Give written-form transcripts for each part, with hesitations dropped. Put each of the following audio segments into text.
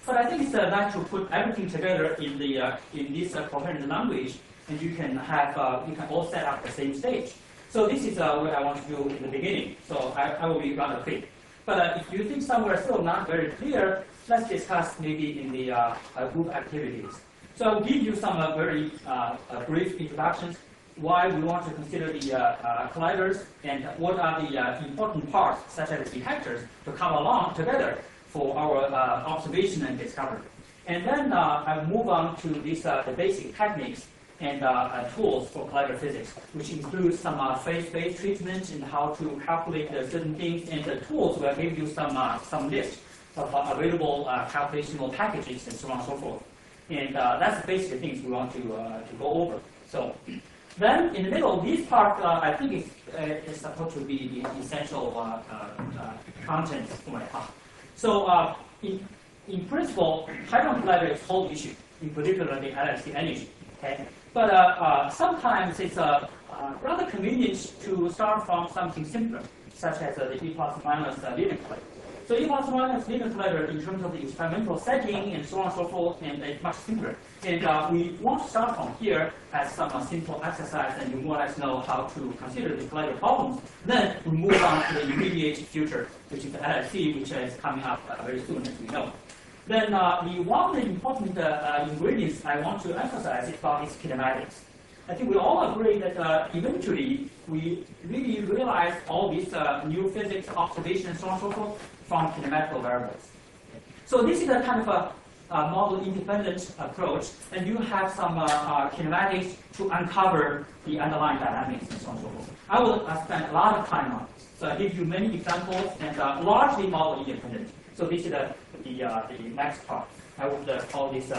But I think it's nice to put everything together in this coherent language, and you can all set up the same stage. So this is what I want to do in the beginning. So I will be rather quick. But if you think somewhere still not very clear, let's discuss maybe in the group activities. So I'll give you some very brief introductions, why we want to consider the colliders, and what are the important parts, such as detectors, to come along together for our observation and discovery. And then I'll move on to these the basic techniques and tools for collider physics, which includes some phase-based treatment and how to calculate certain things, and the tools will give you some list of available calculational packages and so on and so forth. And that's the basic things we want to go over. So then in the middle, this part I think is supposed to be the essential content for my talk. So in principle, hadron collider is a whole issue, in particular the LHC energy. Okay? But sometimes it's rather convenient to start from something simpler, such as the E plus minus linear collider. So E plus minus linear collider, in terms of the experimental setting and so on and so forth, and it's much simpler. And we want to start from here as some simple exercise, and you more or less know how to consider the collider problems. Then we move on to the immediate future, which is the LHC, which is coming up very soon, as we know. Then one of the important ingredients I want to emphasize is about its kinematics. I think we all agree that eventually we really realize all these new physics observations and so on and so forth from kinematical variables. So this is a kind of a model-independent approach, and you have some kinematics to uncover the underlying dynamics and so on and so forth. I will spend a lot of time on this. So I give you many examples, and largely model-independent. So this is the next part. I would call this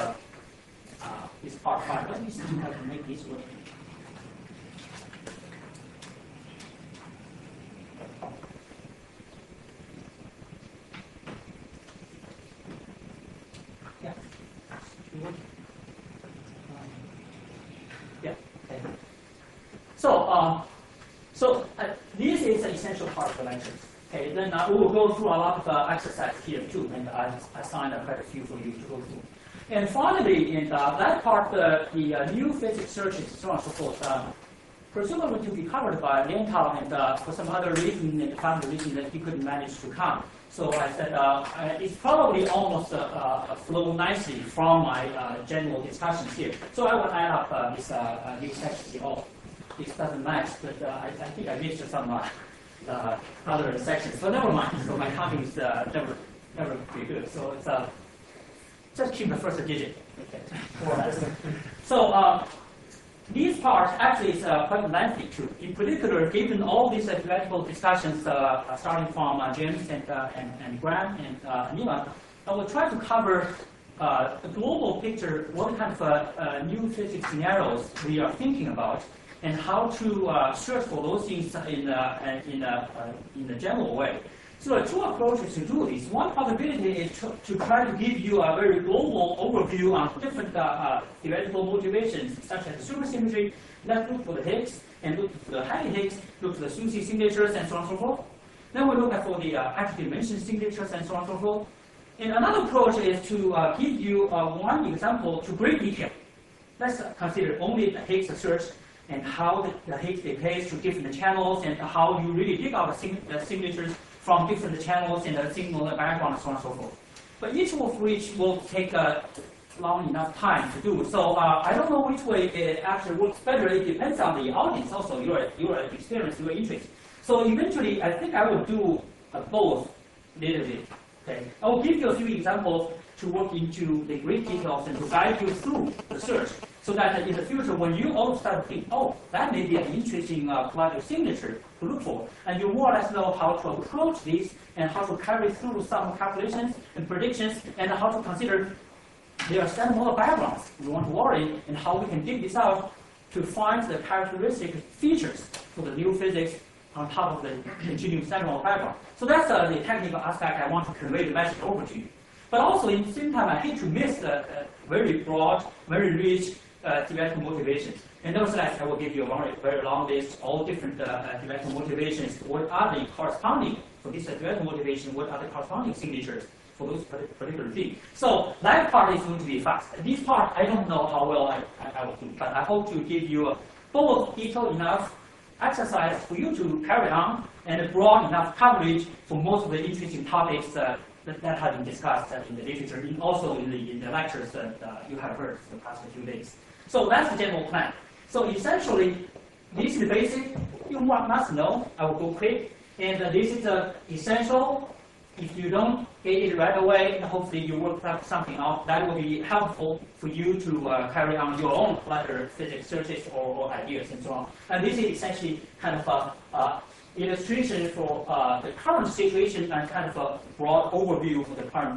this part 5. Let me see if I can make this work. Yeah. Yeah. Okay. So this is an essential part of the lecture. Okay, then we will go through a lot of exercise here too, and I assigned quite a few for you to go through. And finally, in that part, the new physics searches, so on and so forth, presumably to be covered by Liantao, and for some other reason, and family reason that he couldn't manage to come. So I said it's probably almost flow nicely from my general discussions here. So I will add up this new section. Oh, this doesn't match, but I think I missed some. Other sections, so never mind. So my counting is never pretty good. So it's just keep the first digit. Okay. So these parts actually is quite lengthy too. In particular, given all these theoretical discussions starting from James and Graham and Nima, I will try to cover the global picture, what kind of new physics scenarios we are thinking about, and how to search for those things in a general way. So there are two approaches to do this. One possibility is to try to give you a very global overview on different theoretical motivations, such as supersymmetry. Let's look for the Higgs, and look for the heavy Higgs, look for the SUSY signatures, and so on and so forth. Then we look at for the active dimension signatures, and so on and so forth. And another approach is to give you one example to great detail. Let's consider only the Higgs search, and how the Higgs decays to different channels, and how you really dig out the signatures from different channels and the signal background, and so on and so forth. But each of which will take long enough time to do. So I don't know which way it actually works better. It depends on the audience also, your experience, your interest. So eventually, I think I will do both a little bit. Okay, I will give you a few examples to work into the great details and to guide you through the search, so that in the future, when you all start to think, oh, that may be an interesting collider signature to look for, and you more or less know how to approach this and how to carry through some calculations and predictions, and how to consider their standard model backgrounds. We want to worry, and how we can dig this out to find the characteristic features for the new physics on top of the continuing standard model background. So that's the technical aspect I want to convey the message over to you. But also, in the same time, I hate to miss the very broad, very rich theoretical motivations. And nevertheless, I will give you a very long list, all different theoretical motivations. What are the corresponding, for this theoretical motivation, what are the corresponding signatures for those particular genes. So that part is going to be fast. This part, I don't know how well I will do, but I hope to give you both detailed enough exercise for you to carry on and broad enough coverage for most of the interesting topics that have been discussed in the literature and also in the lectures that you have heard for the past few days. So that's the general plan. So essentially, this is the basic. You must know. I will go quick. And this is essential. If you don't get it right away, hopefully you work something out that will be helpful for you to carry on your own further physics searches or ideas and so on. And this is essentially kind of illustration for the current situation and kind of a broad overview for the current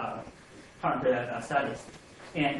studies. And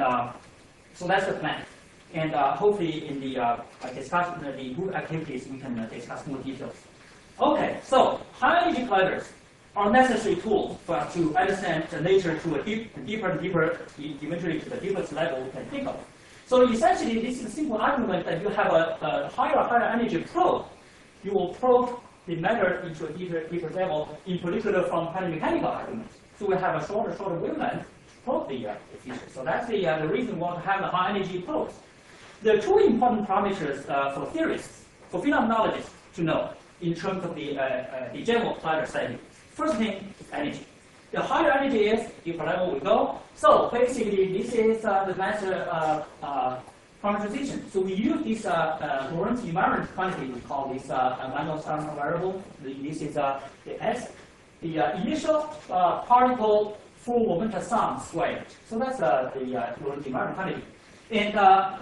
so that's the plan. And hopefully in the discussion, the group activities, we can discuss more details. Okay, so high energy colliders are necessary tools for us to understand the nature to a deeper and deeper, eventually to the deepest level we can think of. So essentially, this is a simple argument that you have a higher energy probe. You will probe the matter into a deeper level, in particular from quantum mechanical arguments. So we have a shorter wavelength to probe the feature. So that's the reason we want to have a high energy probes. There are two important parameters for theorists, for phenomenologists to know in terms of the general collider setting. First thing is energy. The higher energy is, deeper level we go. So basically, this is the master parameterization. So we use this Lorentz invariant quantity. We call this Mandel-Stern variable. This is the S, the initial particle full momentum sum squared. So that's the Lorentz invariant quantity. And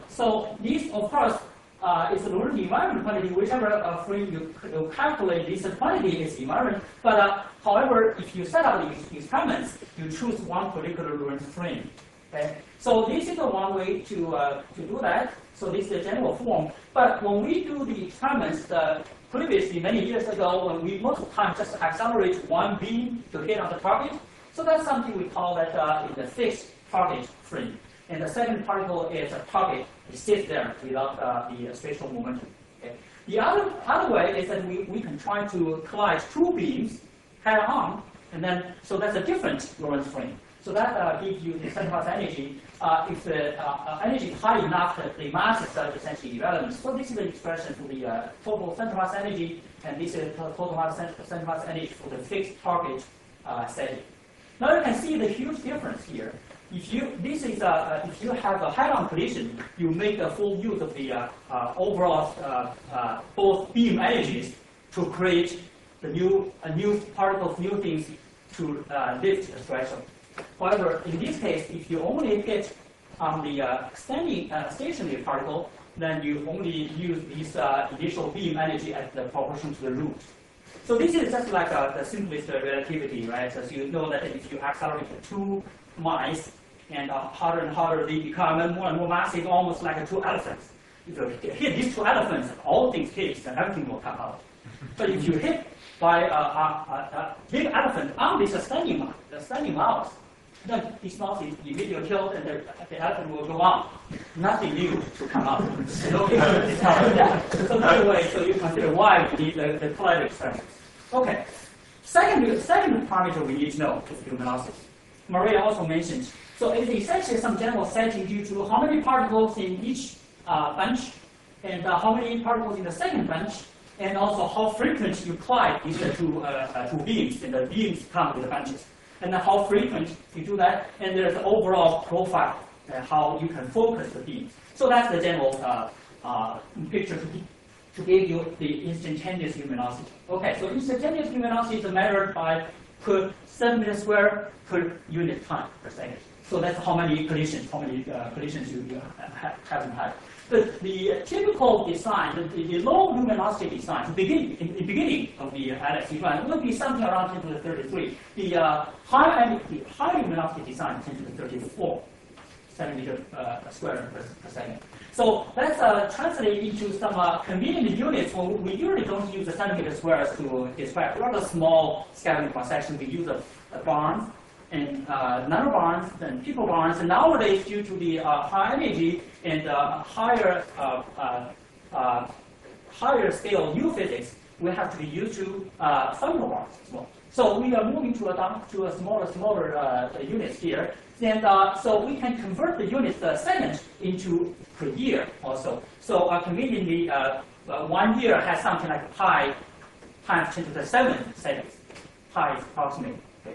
so this, of course, is a Lorentz invariant quantity. Whichever frame you calculate, this quantity is invariant. But however, if you set up the experiments, you choose one particular Lorentz frame. Okay? So this is the one way to do that. So this is the general form. But when we do the experiments, previously many years ago, when we most of the time just accelerate one beam to hit on the target, so that's something we call that is a fixed target frame. And the second particle is a target. It sits there without the spatial momentum. Okay? The other way is that we can try to collide two beams head on, and then so that's a different Lorentz frame. So that gives you the center mass energy. If the energy is high enough, that the mass is essentially irrelevant. So this is the expression for the total center mass energy, and this is total center mass energy for the fixed target setting. Now you can see the huge difference here. If you if you have a head-on collision, you make a full use of the overall both beam energies to create the new particles, new things to lift the threshold. However, in this case, if you only hit on the stationary particle, then you only use this initial beam energy as the proportion to the root. So this is just like the simplest relativity, right? So you know that if you accelerate two mice, and harder and harder they become, and more massive, almost like two elephants. If you hit these two elephants, all things hit, then everything will come out. But if you hit by a big elephant on this standing mouse, then this mouse is immediately killed, and the elephant will go on. Nothing new to come out. So that way, so you consider why we need the collider expressions. Okay. Second parameter we need to know is luminosity. Maria also mentioned. So it's essentially some general setting due to how many particles in each bunch, and how many particles in the second bunch, and also how frequent you collide these two beams, and the beams come with the bunches, and then how frequent you do that, and there's the overall profile, how you can focus the beams. So that's the general picture to give you the instantaneous luminosity. Okay, so instantaneous luminosity is measured by per centimeter square per unit time per second. So that's how many collisions you haven't had. But the typical design, the low luminosity design, the beginning of the LSC run will be something around 10 to the 33. The high luminosity design 10 to the 34 centimeter square per second. So let's translate into some convenient units. Well, we usually don't use the centimeter squares to describe rather small scattering cross section. We use a barn and nanobarns and picobarns. And nowadays, due to the high energy and higher scale new physics, we have to be used to femtobarns as well. So we are moving down to a smaller units here. And so we can convert the units second into per year also. So conveniently, 1 year has something like pi times 10 to the 7 seconds. Pi is approximate. Okay.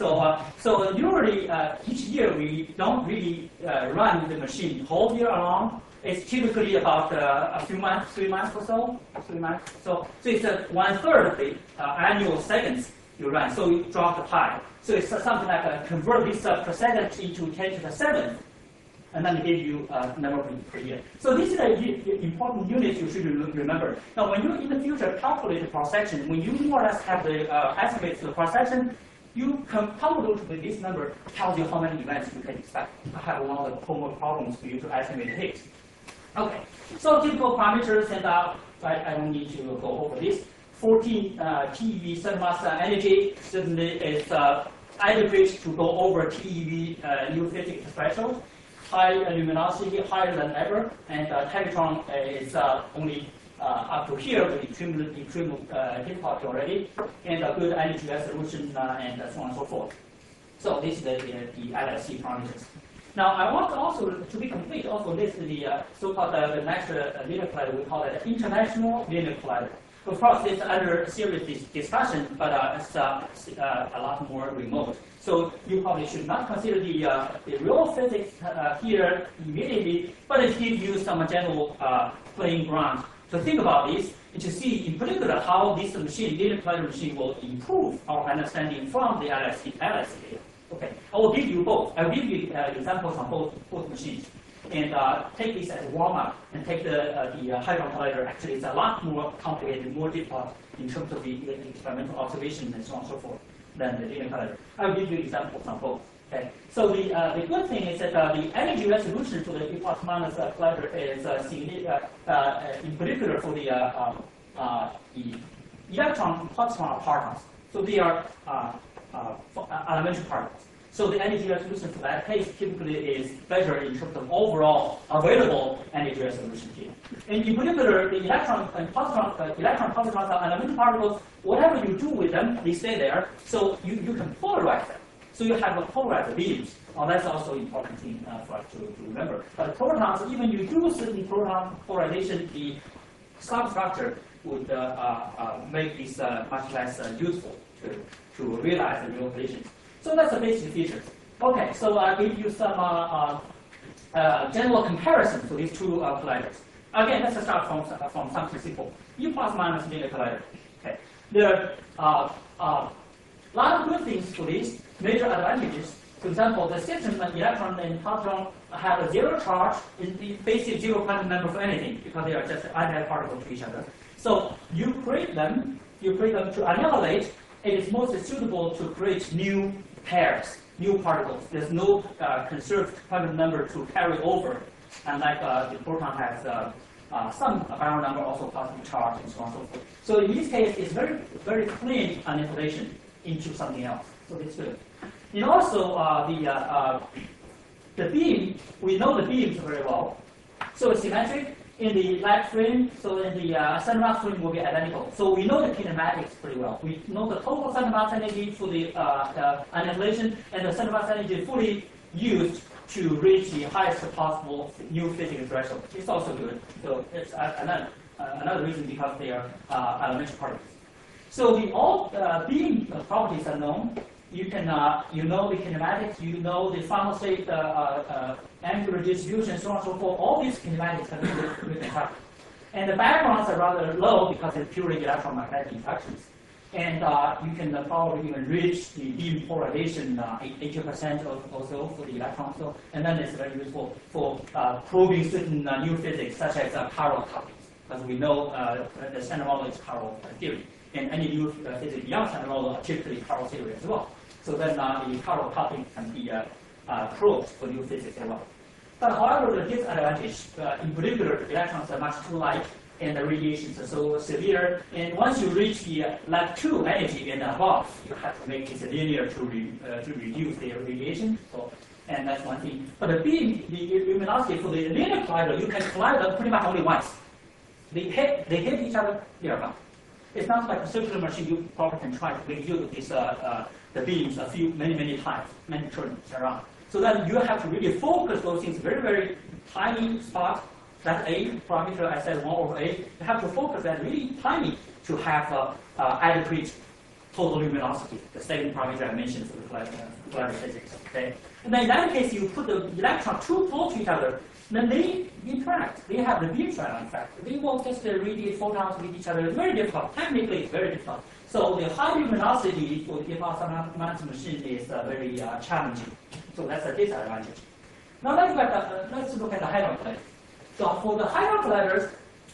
So usually each year we don't really run the machine whole year long. It's typically about a few months, 3 months or so. 3 months. So it's 1/3 of the annual seconds you run. So you drop the pi. So it's something like convert this percentage into 10 to the 7th, and then it gives you a number per year. So this is an important unit you should remember. Now, when you in the future calculate the cross section, when you more or less have the estimates of the cross section, you can calculate with this number tells you how many events you can expect. I have one of the homework problems for you to estimate the hits. Okay, so typical parameters, and I don't need to go over this. 14 TeV center mass energy certainly is adequate to go over TeV new physics threshold. High luminosity, higher than ever, and teletron is only up to here with extreme difficulty already, and a good energy resolution and so on and so forth. So this is the LSC parameters. Now I want also to be complete also list the so-called the next linear collider. We call it international linear collider. Of course, it's under serious discussion, but it's a lot more remote. So you probably should not consider the real physics here immediately, but it gives you some general playing ground to think about this and to see in particular how this machine, linear collider machine, will improve our understanding from the LSC data. Okay, I will give you both. I will give you examples on both machines. And take this as a warm-up, and take the Hadron Collider. Actually, it's a lot more complicated, more difficult in terms of the experimental observation and so on and so forth than the linear collider. I'll give you examples on both. Okay. So the good thing is that the energy resolution for the E plus minus collider is in particular for the electron positron partons. So they are elementary particles. So the energy resolution for that case typically is better in terms of overall available energy resolution here. And in particular, the electron positrons are elementary particles. Whatever you do with them, they stay there. So you can polarize them. So you have a polarized beams. That's also important thing for us to remember. But protons, even you do certain proton polarization, the substructure would make this much less useful to realize the real conditions. So that's the basic features. Okay, so I give you some general comparison to these two colliders. Again, let's start from something simple. E plus minus linear collider. Okay, there are a lot of good things for these major advantages. For example, the system electron and positron have a zero charge, in the basic zero quantum number for anything because they are just antiparticle to each other. So you create them to annihilate. It is most suitable to create new pairs, new particles. There's no conserved quantum number to carry over, unlike the proton has some baryon number, also positive charge, and so on and so forth. So in this case, it's very, very clean annihilation into something else. So it's good. And also the beam, we know the beams very well. So it's symmetric. In the light frame, so in the center mass frame will be identical. So we know the kinematics pretty well. We know the total center mass energy for the annihilation, and the center mass energy fully used to reach the highest possible new physical threshold. It's also good. So it's another reason because they are elementary particles. So the all beam properties are known. You can you know the kinematics, you know the final state angular distribution, so on and so forth. All these kinematics can be written up. And the backgrounds are rather low because it's purely electromagnetic inductions. And you can probably even reach the beam polarization 80% or so for the electron. So, and then it's very useful for probing certain new physics, such as chiral couplings, because we know the standard model is chiral theory. And any new physics beyond standard model are typically chiral theory as well. So then the chiral coupling can be probed for new physics as well. But however, the disadvantage, in particular, electrons are much too light and the radiations are so severe. And once you reach the Lab2 energy and above, you have to make it linear to reduce their radiation. So, and that's one thing. But the beam, the luminosity for the linear collider, you can collide them pretty much only once. They hit each other, they are gone. It's not like a circular machine. You probably can try to reuse this, the beams many times, many turns around. So then you have to really focus those things very tiny spots. That A parameter, I said 1 over A. You have to focus that really tiny to have adequate total luminosity, the second parameter I mentioned for the Flatter physics. Okay? And then in that case, you put the electron too close to each other, then they interact. They have the mutual effect. They will just radiate photons with each other. It's very difficult. Technically, it's very difficult. So the high luminosity for the Gauss machine is very challenging. So that's a disadvantage. Now let's look at the hadron collider. So for the hadron colliders,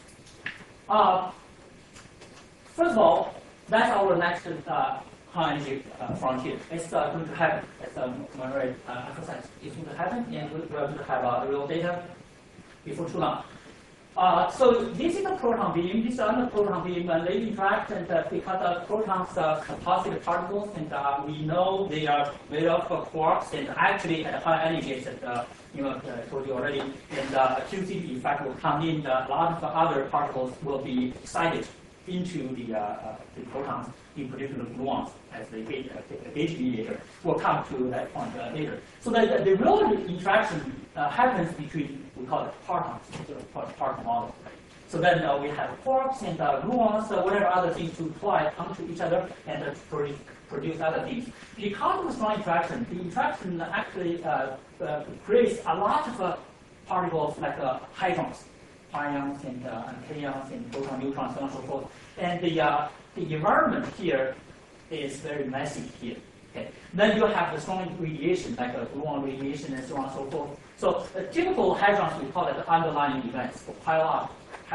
first of all, that's our next high energy frontier. It's going to happen, as Murray emphasized. It's going to happen, and we're going to have real data before too long. So this is a proton beam. This is another proton beam, and they interact, and because the protons are composite particles, and we know they are made of quarks, and actually at high energies, I told you already, and QCD effect will come in. A lot of other particles will be excited into the protons, in particular gluons, as the gauge mediator. We'll come to that point later. So the real interaction happens between, we call it partons, parton model. So then we have quarks and gluons, whatever other things to apply onto each other and produce other things. Because of the strong interaction, the interaction actually creates a lot of particles like hadrons, ions and kaons and proton, neutrons, so on and so forth. And the environment here is very messy here. Okay. Then you have the strong radiation, like gluon radiation and so on and so forth. So typical hadrons, we call it the underlying events, or pile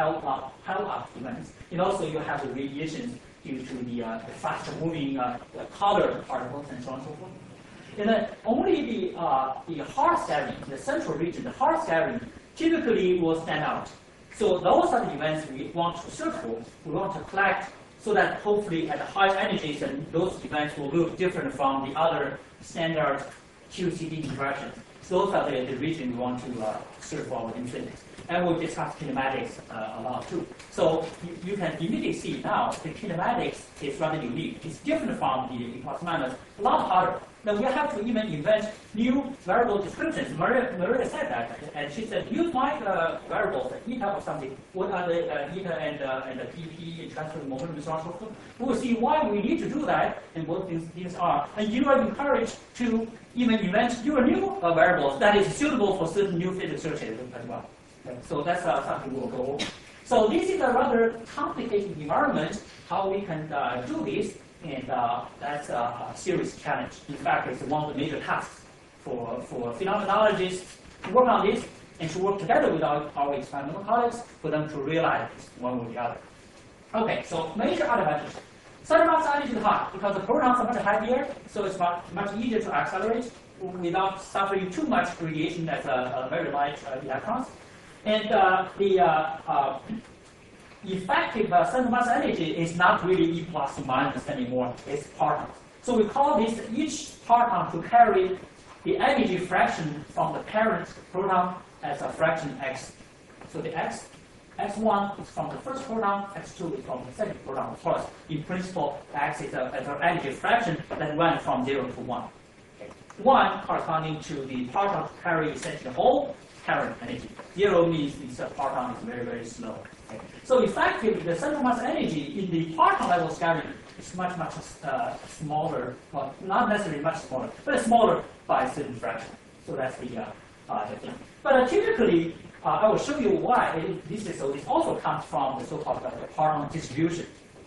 up events. And also you have the radiations due to the fast-moving color particles and so on and so forth. And then only the hard scattering, the central region, the hard scattering, typically will stand out. So those are the events we want to search for. We want to collect so that hopefully at high energies, and those events will look different from the other standard QCD interactions. So those are the region we want to search for within physics. And we'll discuss kinematics a lot too. So you can immediately see now the kinematics is rather unique. It's different from the plus minus, a lot harder. Now we have to even invent new variable descriptions. Maria said that, and she said, use my variables, eta or something. What are the eta and the dp and transfer momentum and so on and so forth? We will see why we need to do that and what things are. And you are encouraged to even invent your new variables that is suitable for certain new physics searches as well. Okay. So that's something we'll go over. So this is a rather complicated environment, how we can do this. And that's a serious challenge. In fact, it's one of the major tasks for phenomenologists to work on this and to work together with our experimental colleagues for them to realize this one or the other. Okay, so major advantages. Center mass energy is high because the protons are much heavier, so it's much easier to accelerate without suffering too much radiation as very light electrons. And the effective center mass energy is not really E plus minus anymore, it's partons. So we call this each parton to carry the energy fraction from the parent proton as a fraction x. So the x1 is from the first proton, x2 is from the second proton. Of course, in principle, x is an energy fraction that went from 0 to 1. Okay. 1 corresponding to the parton to carry essentially the whole current energy. 0 means the parton is very slow. Okay. So effectively, the central mass energy in the parton level scattering is much smaller. Well, not necessarily much smaller, but smaller by a certain fraction. So that's the thing. But typically, I will show you why this is so. This also comes from the so-called parton distribution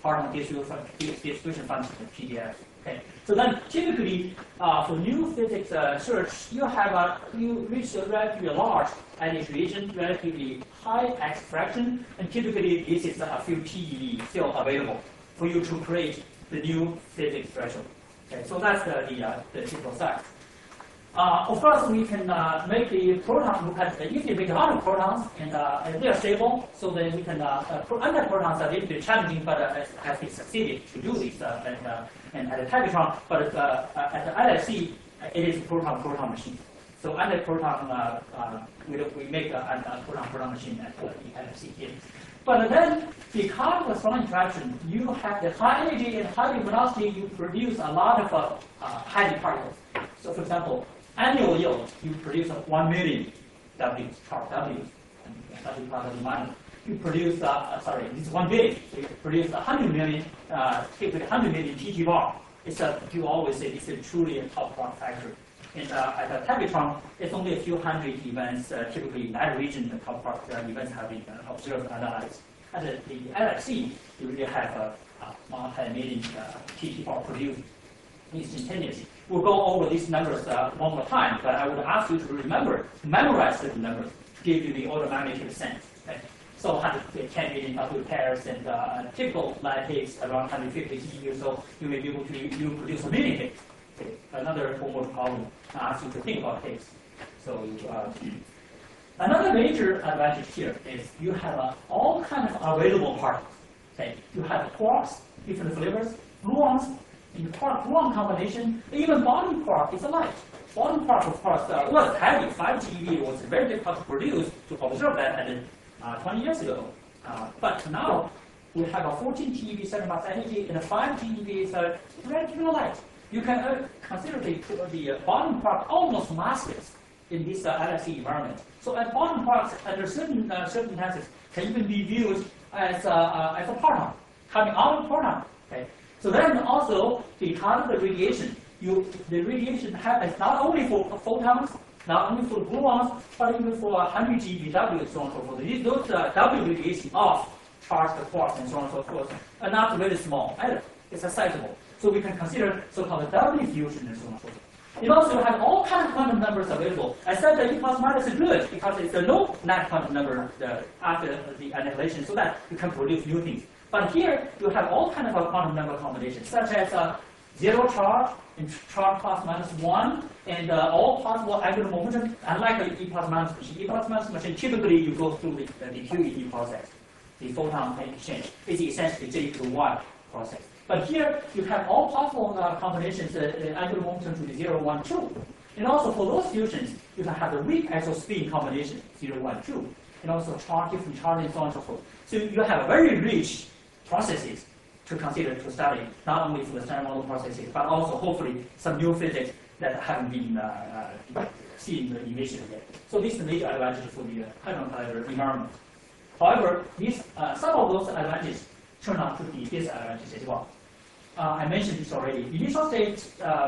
function, the PDF. Okay. So then, typically, for new physics search, you reach a relatively large energy region, relatively high x fraction, and typically this is a few TeV still available for you to create the new physics threshold. Okay. So that's the typical size. Of course, we can make the proton look at if you make a lot of protons and they are stable, so then we can antiprotons are a little bit challenging, but has been succeeded to do this and at the Tegatron, but at the LSC, it is a proton machine. So anti-proton, we make a proton machine at the NFC here. But then, because of the strong interaction, you have the high energy and high velocity, you produce a lot of highly particles. So for example, annual yield, you produce 1 million W's, sharp W's, and W plus W minus. You produce, sorry, this is 1 billion. So you produce 100 million, typically 100 million TT bar. You always say it's truly a top quark factor. And at the Tevatron, it's only a few hundred events. Typically in that region, the top quark events have been observed and analyzed. At the LXC, you really have a multi-million TT bar produced instantaneously. We'll go over these numbers one more time, but I would ask you to memorize the numbers, to give you the order of magnitude sense. Okay? So 110 million W pairs, and typical lattice around 150 GeV, so you may be able to produce a million hits. Okay. Another homework problem asks you to think about hits. So another major advantage here is you have all kinds of available particles. Okay. You have quarks, different flavors, gluons, in quark-gluon combination, even bottom quark is alike. Bottom quark, of course, was heavy. 5 GeV was very difficult to produce, to observe that 20 years ago. But now, we have a 14 GeV second mass energy, and a 5 GeV is relatively light. You can consider the bottom quark almost massless in this LSE environment. So at bottom quarks, under certain circumstances, can even be viewed as a proton, coming out of proton. Okay? So then also, because of the radiation, the radiation happens not only for photons, not only for gluons, but even for 100 GeV, and so on and so forth. Those W radiation off charge the quarks and so on and so forth are not very small either. It's sizable. So we can consider so-called W fusion and so on and so forth. It also has all kinds of quantum numbers available. I said that E plus minus is good because it's a no net quantum number after the annihilation, so that you can produce new things. But here, you have all kinds of quantum number combinations, such as zero charge, and charge plus minus 1, and all possible angular momentum, unlike the E plus minus machine. E plus minus machine, typically you go through the QED process, the photon exchange. It's essentially J to 1 process. But here, you have all possible combinations, angular momentum to the 0, 1, 2. And also for those fusions, you can have the weak axial spin combination, 0, 1, 2. And also charge, different charge, and so on and so forth. So you have a very rich processes to consider, to study, not only for the standard model processes, but also hopefully some new physics that haven't been seen in the emission yet. So this is the major advantage for the hadron collider environment. However, some of those advantages turn out to be disadvantages as well. I mentioned this already. Initial state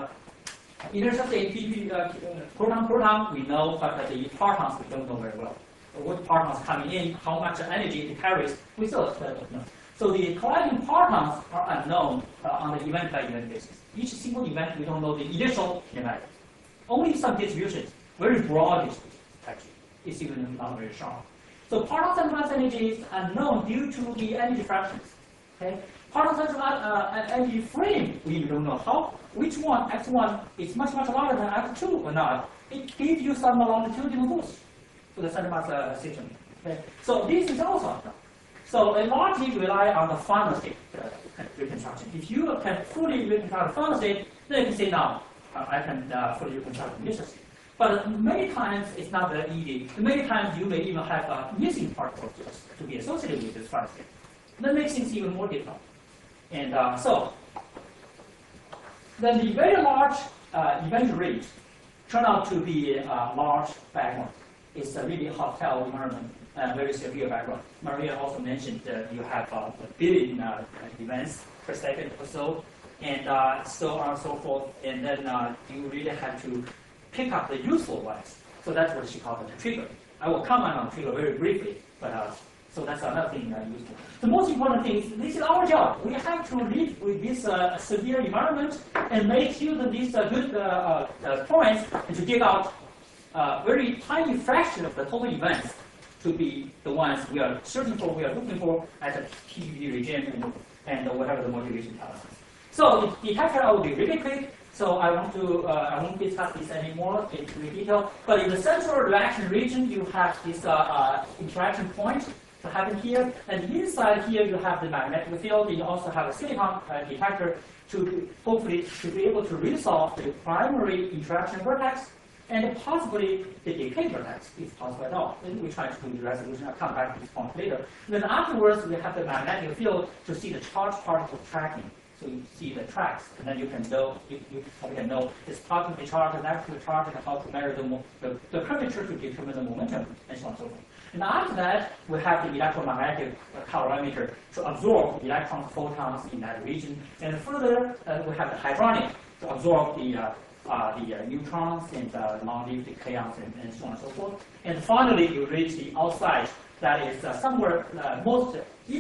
proton, we know, but the partons we don't know very well. What partons coming in, how much energy it carries, we still don't know. So the colliding partons are unknown on the event-by-event basis. Each single event, we don't know the initial kinematic. Only some distributions, very broad distributions, actually. It's even not very sharp. So parton central mass energy is unknown due to the energy fractions. Okay? Parton central energy frame, we don't know which one, x1, is much larger than x2 or not. It gives you some longitudinal boost to the central mass system. Okay? So this is also unknown. So a largely rely on the final state reconstruction. If you can fully reconstruct the final state, then you can say, now, I can fully reconstruct the initial state. But many times, it's not that easy. Many times, you may even have missing particles to be associated with this final state. That makes things even more difficult. And so, then the very large event rate turned out to be a large background. It's a really hostile environment. Very severe background. Maria also mentioned that you have a billion events per second or so, and so on and so forth. And then you really have to pick up the useful ones. So that's what she called the trigger. I will comment on trigger very briefly, but so that's another thing useful. The most important thing is this is our job. We have to live with this severe environment and make use of these good points and to dig out a very tiny fraction of the total events to be the ones we are searching for, we are looking for at the TeV regime and whatever the motivation tells us. So the detector, I will be really quick. So I won't discuss this anymore in detail. But in the central reaction region, you have this interaction point to happen here. And inside here, you have the magnetic field. You also have a silicon detector to hopefully to be able to resolve the primary interaction vertex and possibly the decay vertex, if possible at all. Then we try to do the resolution. I'll come back to this point later. Then afterwards, we have the magnetic field to see the charged particle tracking. So you see the tracks, and then you can know you can know it's positively charged, negatively charged, and how to measure the curvature to determine the momentum, and so on and so forth. And after that, we have the electromagnetic calorimeter to absorb electrons, photons in that region. And further, we have the hadronic to absorb the neutrons and long-lived kaons and so on and so forth. And finally, you reach the outside, that is somewhere most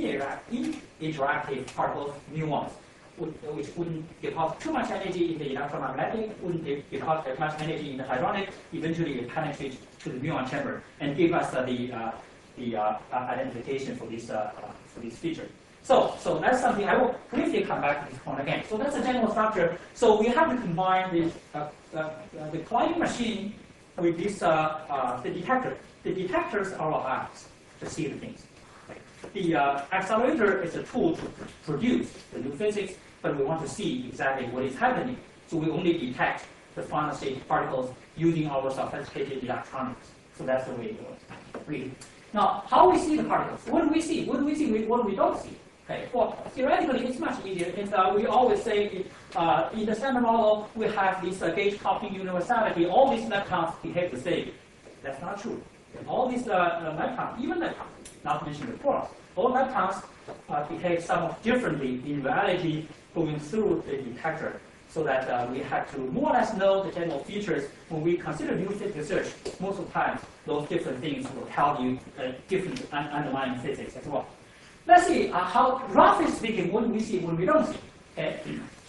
interactive particles, muons, which wouldn't deposit too much energy in the electromagnetic, wouldn't deposit much energy in the hadronic. Eventually, it penetrates to the muon chamber and give us the identification for this feature. So that's something I will briefly come back to this point again. So that's the general structure. So we have to combine the colliding machine with this the detector. The detectors are our eyes to see the things. The accelerator is a tool to produce the new physics, but we want to see exactly what is happening. So we only detect the final state particles using our sophisticated electronics. So that's the way it goes. Really. Now, how we see the particles? What do we see? What do we see? What do we don't see? Okay. Well, theoretically, it's much easier. We always say in the standard model, we have this gauge copying universality. All these leptons behave the same. That's not true. All these leptons, even leptons, not to mention the quarks, all leptons behave somewhat differently in reality going through the detector, so that we have to more or less know the general features. When we consider new physics research, most of the time, those different things will tell you different underlying physics as well. Let's see how, roughly speaking, what do we see, what we don't see. Okay?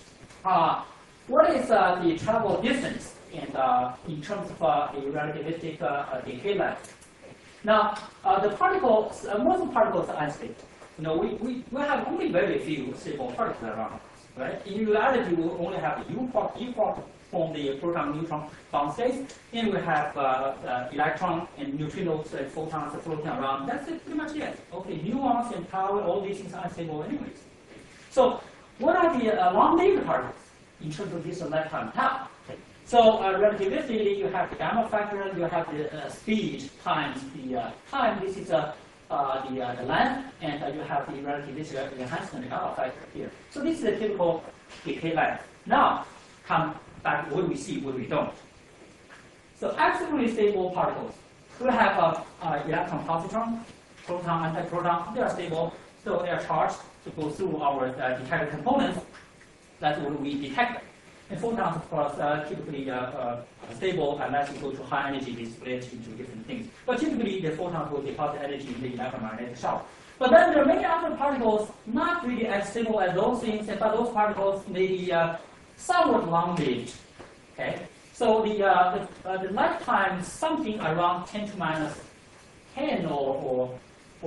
What is the travel distance and in terms of the relativistic decay length? Now, the particles, most of the particles are unstable. You know, we have only very few stable particles around, right? In reality, we only have the U quark from the proton-neutron bound states, and we have electron and neutrinos and photons floating around. That's it, pretty much it. Okay, muons and tau, all these things are unstable anyways. So, what are the long-lived particles in terms of this lifetime tau? Okay. So, relativistically, you have the gamma factor, you have the speed times the time. This is the length, and you have the relativistic enhancement gamma factor here. So, this is the typical decay length. Now, come back, what do we see, what do we don't? So absolutely stable particles. We have electron, positron, proton, antiproton. They are stable, so they are charged to go through our detector components. That's what we detect. And photons, of course, typically stable unless you go to high energy, they split into different things. But typically, the photons will deposit energy in the electromagnetic shock. But then there are many other particles not really as stable as those things, but those particles may be somewhat long-lived. Okay, so the lifetime is something around 10 to minus 10 or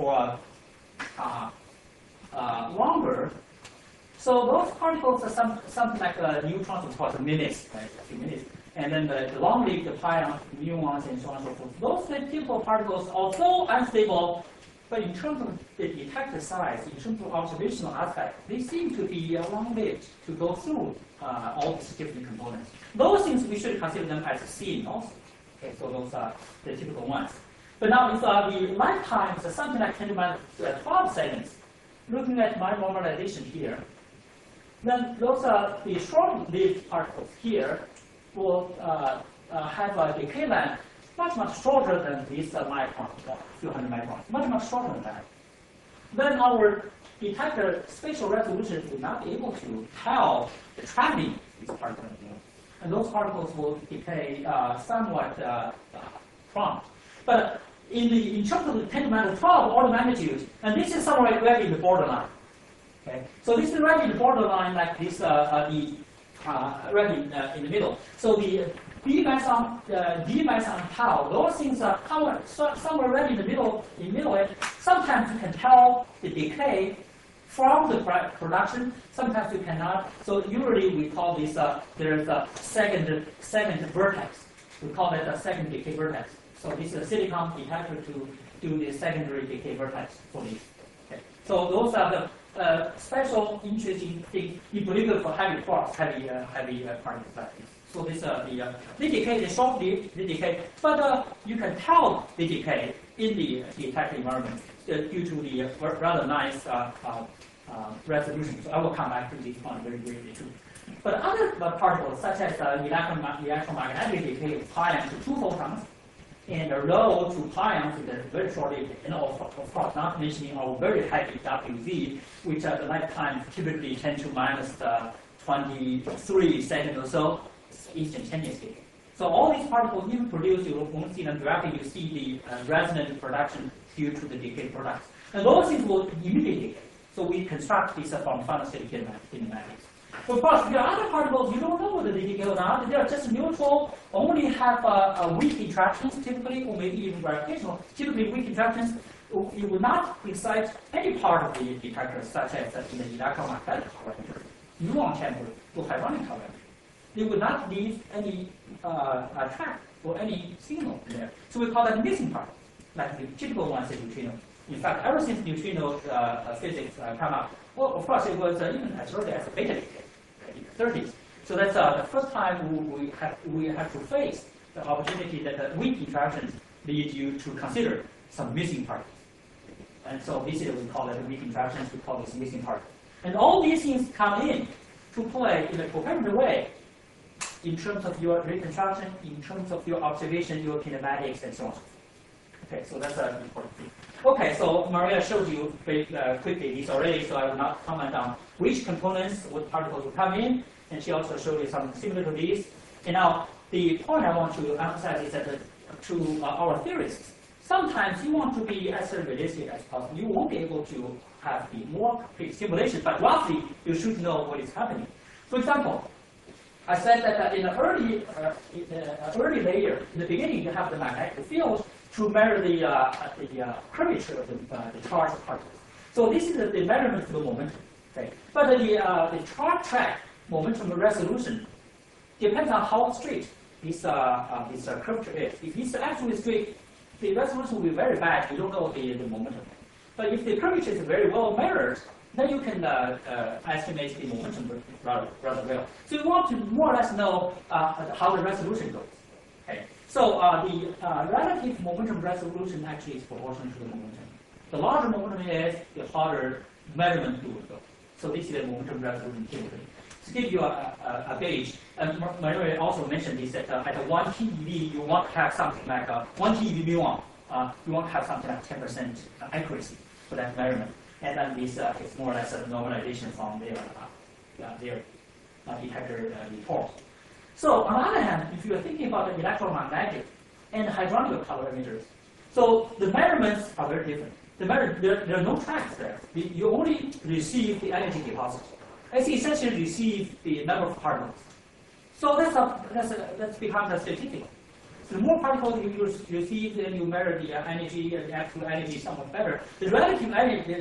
longer. So those particles are something like neutrons, of course, minutes, right? A few minutes. And then the long-lived, the pions, muons, and so on and so forth. Those typical particles, although unstable, but in terms of the detector size, in terms of observational aspect, they seem to be long-lived to go through all these different components. Those things, we should consider them as seen also. Okay, so those are the typical ones. But now, if the lifetime is something like 10 to the 12 seconds, looking at my normalization here, then those are the short-lived particles here will have a decay length much shorter than these microns, a few hundred microns, much shorter than that. Then our detector spatial resolution will not be able to tell the traveling these particles, and those particles will decay somewhat prompt. But in terms of the 10 to the minus 12 order magnitude, and this is somewhere right in the borderline. Okay, so this is right in the borderline, like this right in the middle. So the D meson tau, those things are somewhere right in the middle. Sometimes you can tell the decay from the production. Sometimes you cannot. So usually we call this there's a second vertex. We call it a second decay vertex. So this is a silicon detector to do the secondary decay vertex for these. Okay. So those are the special interesting things in particular for heavy quarks, heavy particles like this. So this they decay, they shortly they decay, but you can tell they decay in the detector environment due to the rather nice resolution. So I will come back to this point very briefly too. But other particles, such as electromagnetic decay of pions to 2 photons, and low to pions with very short lived, and of course not mentioning our very heavy WZ, which at the lifetime typically 10 to minus 23 seconds or so, instantaneously. So all these particles you produce, you won't see them directly, you see the resonant production due to the decay products. And those things will immediately decay. So we construct these from final state kinematics. Of course, there are other particles, you don't know whether they decay or not. They are just neutral, only have weak interactions typically, or maybe even gravitational. Typically weak interactions, you will not excite any part of the detector, such as in the electromagnetic parameter, muon chamber to hadronic parameter. They will not leave any track or any signal there. So we call that missing part, like the typical ones in neutrino. In fact, ever since neutrino physics come up, well, of course, it was even as early as the beta decay, in the 30s. So that's the first time we have to face the opportunity that the weak interactions lead you to consider some missing parts. And so this is we call it weak interactions. We call this missing part. And all these things come in to play in a coherent way in terms of your reconstruction, in terms of your observation, your kinematics, and so on. Okay, so that's an important thing. Okay, so Maria showed you very quickly this already, so I will not comment on which components, what particles will come in, and she also showed you something similar to these. And now, the point I want to emphasize is that to our theorists, sometimes you want to be as realistic as possible. You won't be able to have the more complete simulation, but roughly you should know what is happening. For example, I said that in the early layer, in the beginning, you have the magnetic field to measure the curvature of the charged particles. So this is the measurement of the momentum. Okay? But the charge track momentum resolution depends on how straight this curvature is. If it's actually straight, the resolution will be very bad. You don't know the momentum. But if the curvature is very well measured, then you can estimate the momentum rather well. So you want to more or less know how the resolution goes. Okay. So the relative momentum resolution actually is proportional to the momentum. The larger momentum is, the harder measurement you will go. So this is the momentum resolution typically. To give you a gauge, and Maria also mentioned this, that at 1 TeV, you want to have something like 1 TeV muon. You want to have something like 10% accuracy for that measurement. And then this is more or less a normalization from their detector report. So on the other hand, if you are thinking about the electromagnetic and hadronic calorimeters, so the measurements are very different. There are no tracks there. You only receive the energy deposit. It's essentially receive the number of particles. So that's become statistical. So the more particles you receive, then you measure the energy, the actual energy somewhat better. The relative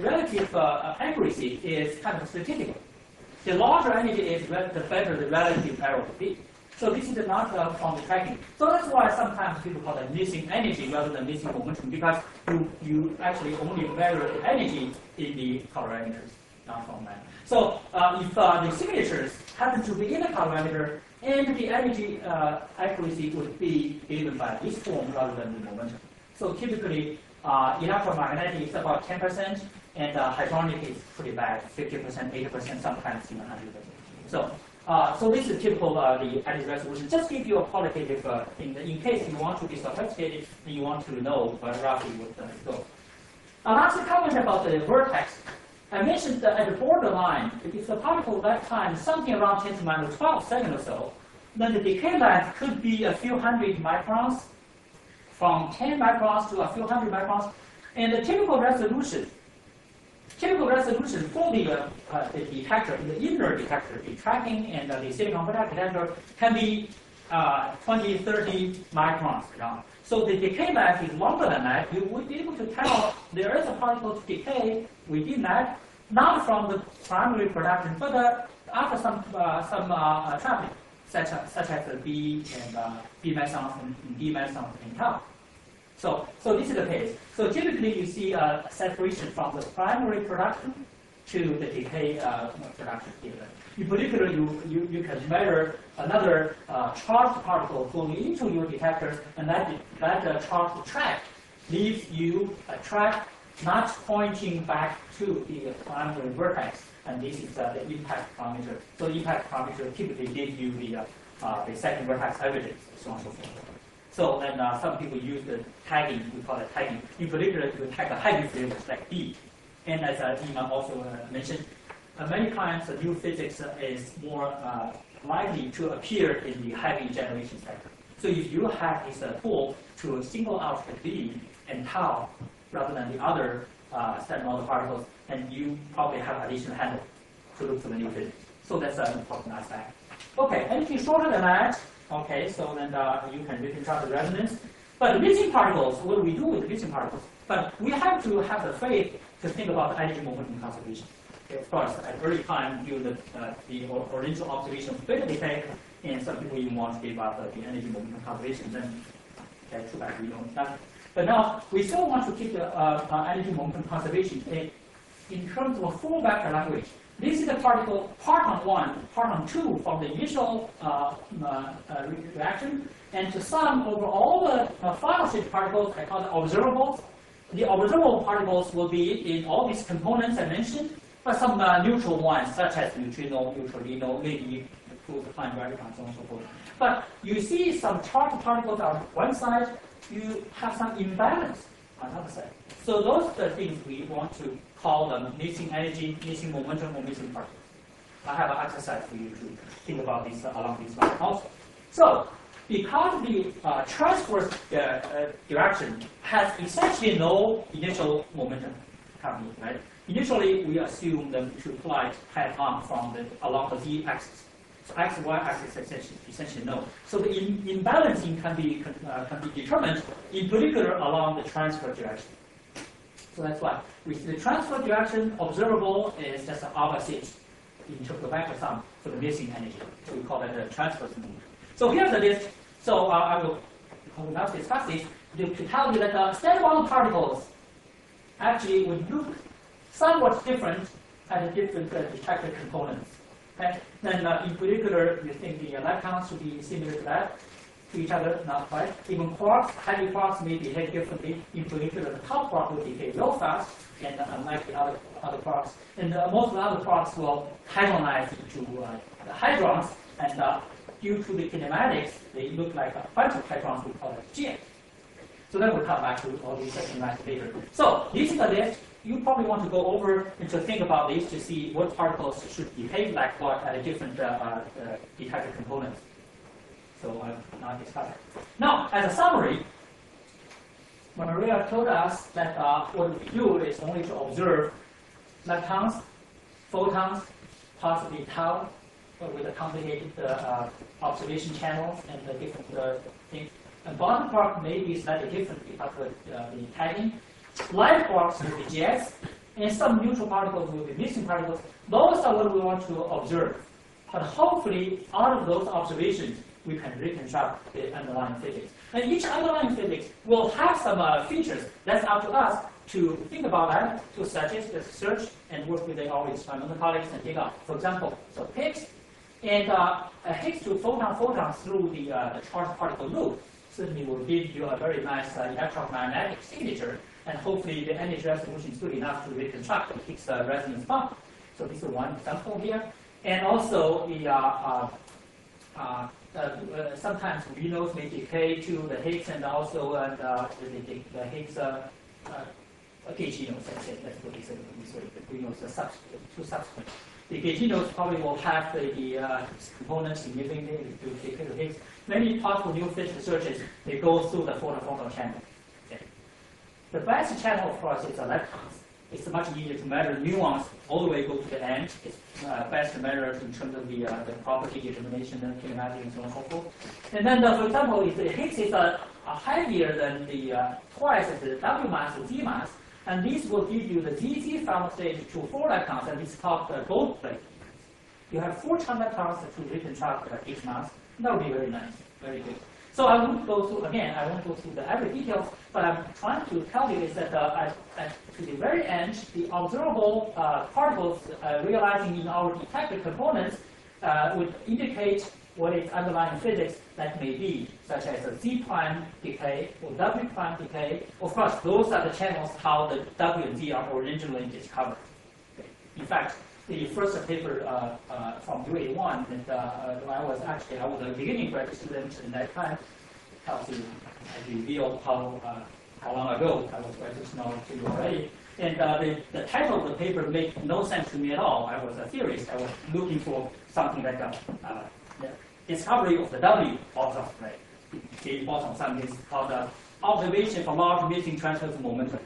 accuracy is kind of statistical. The larger energy is, the better the relative error will be. So this is not from the tracking. So that's why sometimes people call it missing energy rather than missing momentum, because you actually only measure the energy in the calorimeters, not from that. So if the signatures happen to be in the calorimeter, and the energy accuracy would be given by this form rather than the momentum. So typically, electromagnetic is about 10%, and hadronic is pretty bad, 50%, 80%, sometimes even 100%. So this is typical the energy resolution. Just give you a qualitative thing. In case you want to be sophisticated and you want to know roughly what it goes. Last comment about the vertex. I mentioned that at the borderline, if the particle lifetime is something around 10 to minus 12 seconds or so, then the decay length could be a few hundred microns, from 10 microns to a few hundred microns. And the typical resolution for the detector, the inner detector, the tracking and the silicon photonic detector can be 20, 30 microns long. So the decay length is longer than that. You would be able to tell there is a particle to decay within that, not from the primary production, but after some trapping, such as the B and B mesons and D mesons and tau. So this is the case. So typically you see a separation from the primary production to the decay production here. In particular, you can measure another charged particle going into your detector, and that charged track leaves you a track not pointing back to the primary vertex, and this is the impact parameter. So the impact parameter typically gives you the second vertex evidence, so on and so forth. So then some people use the tagging, we call it tagging, in particular to tag the heavy fields like B. And as Iman also mentioned, many times the new physics is more likely to appear in the heavy generation sector. So if you have this tool to single out the B and tau rather than the other standard model particles, and you probably have additional handle to look for the new physics. So that's an important aspect. Okay, anything shorter than that, okay, so then you can reconstruct the resonance. But the missing particles, what do we do with the missing particles? But we have to have the faith to think about the energy momentum conservation. Okay, of course, at early time, do the original observation of beta decay, and some people even want to give up the energy momentum conservation. Then, okay, too bad we don't have. But now we still want to keep the energy momentum conservation in terms of a full vector language. This is the particle parton 1, parton 2 from the initial reaction, and to sum over all the final stage particles, I call it observables. The observable particles will be in all these components I mentioned, but some neutral ones, such as neutrino, neutralino, maybe include the fine radicals, and so forth. But you see some charged particles on one side, you have some imbalance on the other side. So those are the things we want to call them missing energy, missing momentum, or missing particles. I have an exercise for you to think about this along these lines also. So because the transverse direction has essentially no initial momentum coming, right? Initially, we assume them to fly head on from along the z-axis. So x and y-axis essentially no. So the imbalancing can be determined, in particular, along the transfer direction. So that's why we see the transfer direction observable is just the opposite in terms of vector sum for the missing energy. So we call it the transverse movement. So here's the list. So I will not discuss this to tell you that standard model particles actually would look somewhat different at the different detector components. Okay? Then in particular, you think the electrons should be similar to that, to each other, not quite. Even quarks, heavy quarks may behave differently. In particular, the top quark will decay real fast, and unlike the other quarks. And most of the other quarks will hadronize into the hadrons, and due to the kinematics, they look like a bunch of hadrons, we call it GX. So then we'll come back to all these kinematics later. So this is a list. You probably want to go over and to think about this to see what particles should behave like what at a different detector components. So I will not discuss it. Now, as a summary, Maria told us that what we do is only to observe leptons, photons, possibly tau, with the complicated observation channels and the different things. And bottom quark may be slightly different because of the tagging. Light quarks will be GX, and some neutral particles will be missing particles. Those are what we want to observe. But hopefully, out of those observations, we can reconstruct the underlying physics. And each underlying physics will have some features. That's up to us to think about that, to suggest the search and work with our experimental colleagues and dig out. For example, so Higgs and Higgs to photon through the charged particle loop certainly will give you a very nice electromagnetic signature, and hopefully the energy resolution is good enough to reconstruct the Higgs resonance bump. So this is one example here. And also sometimes neutrinos may decay to the Higgs, and also the Higgs gauginos. That's what they say. Neutrinos two subsequent. The gauginos probably will have the components significantly to decay to Higgs. Many possible new physics searches, they go through the photon channel. Okay. The best channel, of course, is electrons. It's much easier to measure muons all the way go to the end. It's best to measure in terms of the property determination and kinematic and so on and so forth. And then, for example, if the Higgs is heavier than the twice the W mass or Z mass, and this will give you the ZZ final stage to 4 electrons, and this is called the gold plate. You have 4 electrons to reconstruct the Higgs mass. That would be very nice, very good. So I won't go through, again, I won't go through the every details, but I'm trying to tell you is that to the very end, the observable particles realizing in our detected components would indicate what its underlying physics that may be, such as a Z prime decay or W prime decay. Of course, those are the channels how the W and Z are originally discovered. In fact, the first paper from UA1 that I was a beginning graduate student in that time, helps you reveal how long ago I was graduate knowledge to you already. And the title of the paper made no sense to me at all. I was a theorist. I was looking for something like the discovery of the W boson, right? The boson, something is called the observation for large missing transverse momentum.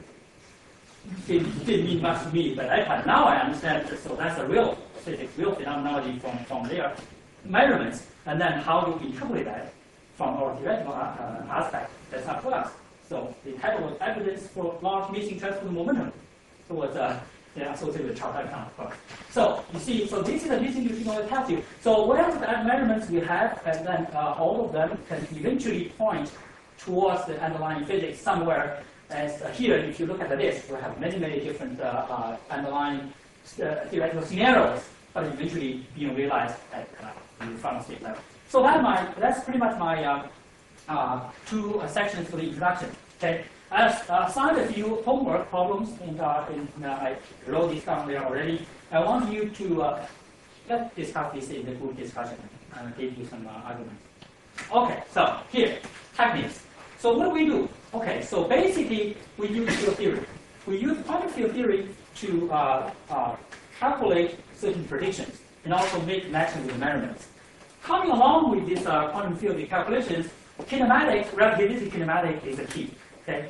It didn't mean much to me, but now I understand that, so that's a real physics, real phenomenology from their measurements, and then how you interpret that from our theoretical aspect, that's up to us. So the title was Evidence for Large Missing Transverse Momentum. So it was associated with Charles Leclerc. So you see, so this is the distribution of the tells you. So whatever the measurements we have, and then all of them can eventually point towards the underlying physics somewhere. As here, if you look at this, we have many, many different underlying theoretical scenarios, but eventually being realized at the final state level. So that's pretty much my two sections for the introduction. Okay, I assigned a few homework problems, and I wrote this down there already. I want you to let's discuss this in the group discussion and give you some arguments. Okay, so here, techniques. So what do we do? Okay, so basically we use field theory. We use quantum field theory to calculate certain predictions and also make connections with measurements. Coming along with these quantum field calculations, kinematics, relativistic kinematics is the key. Okay.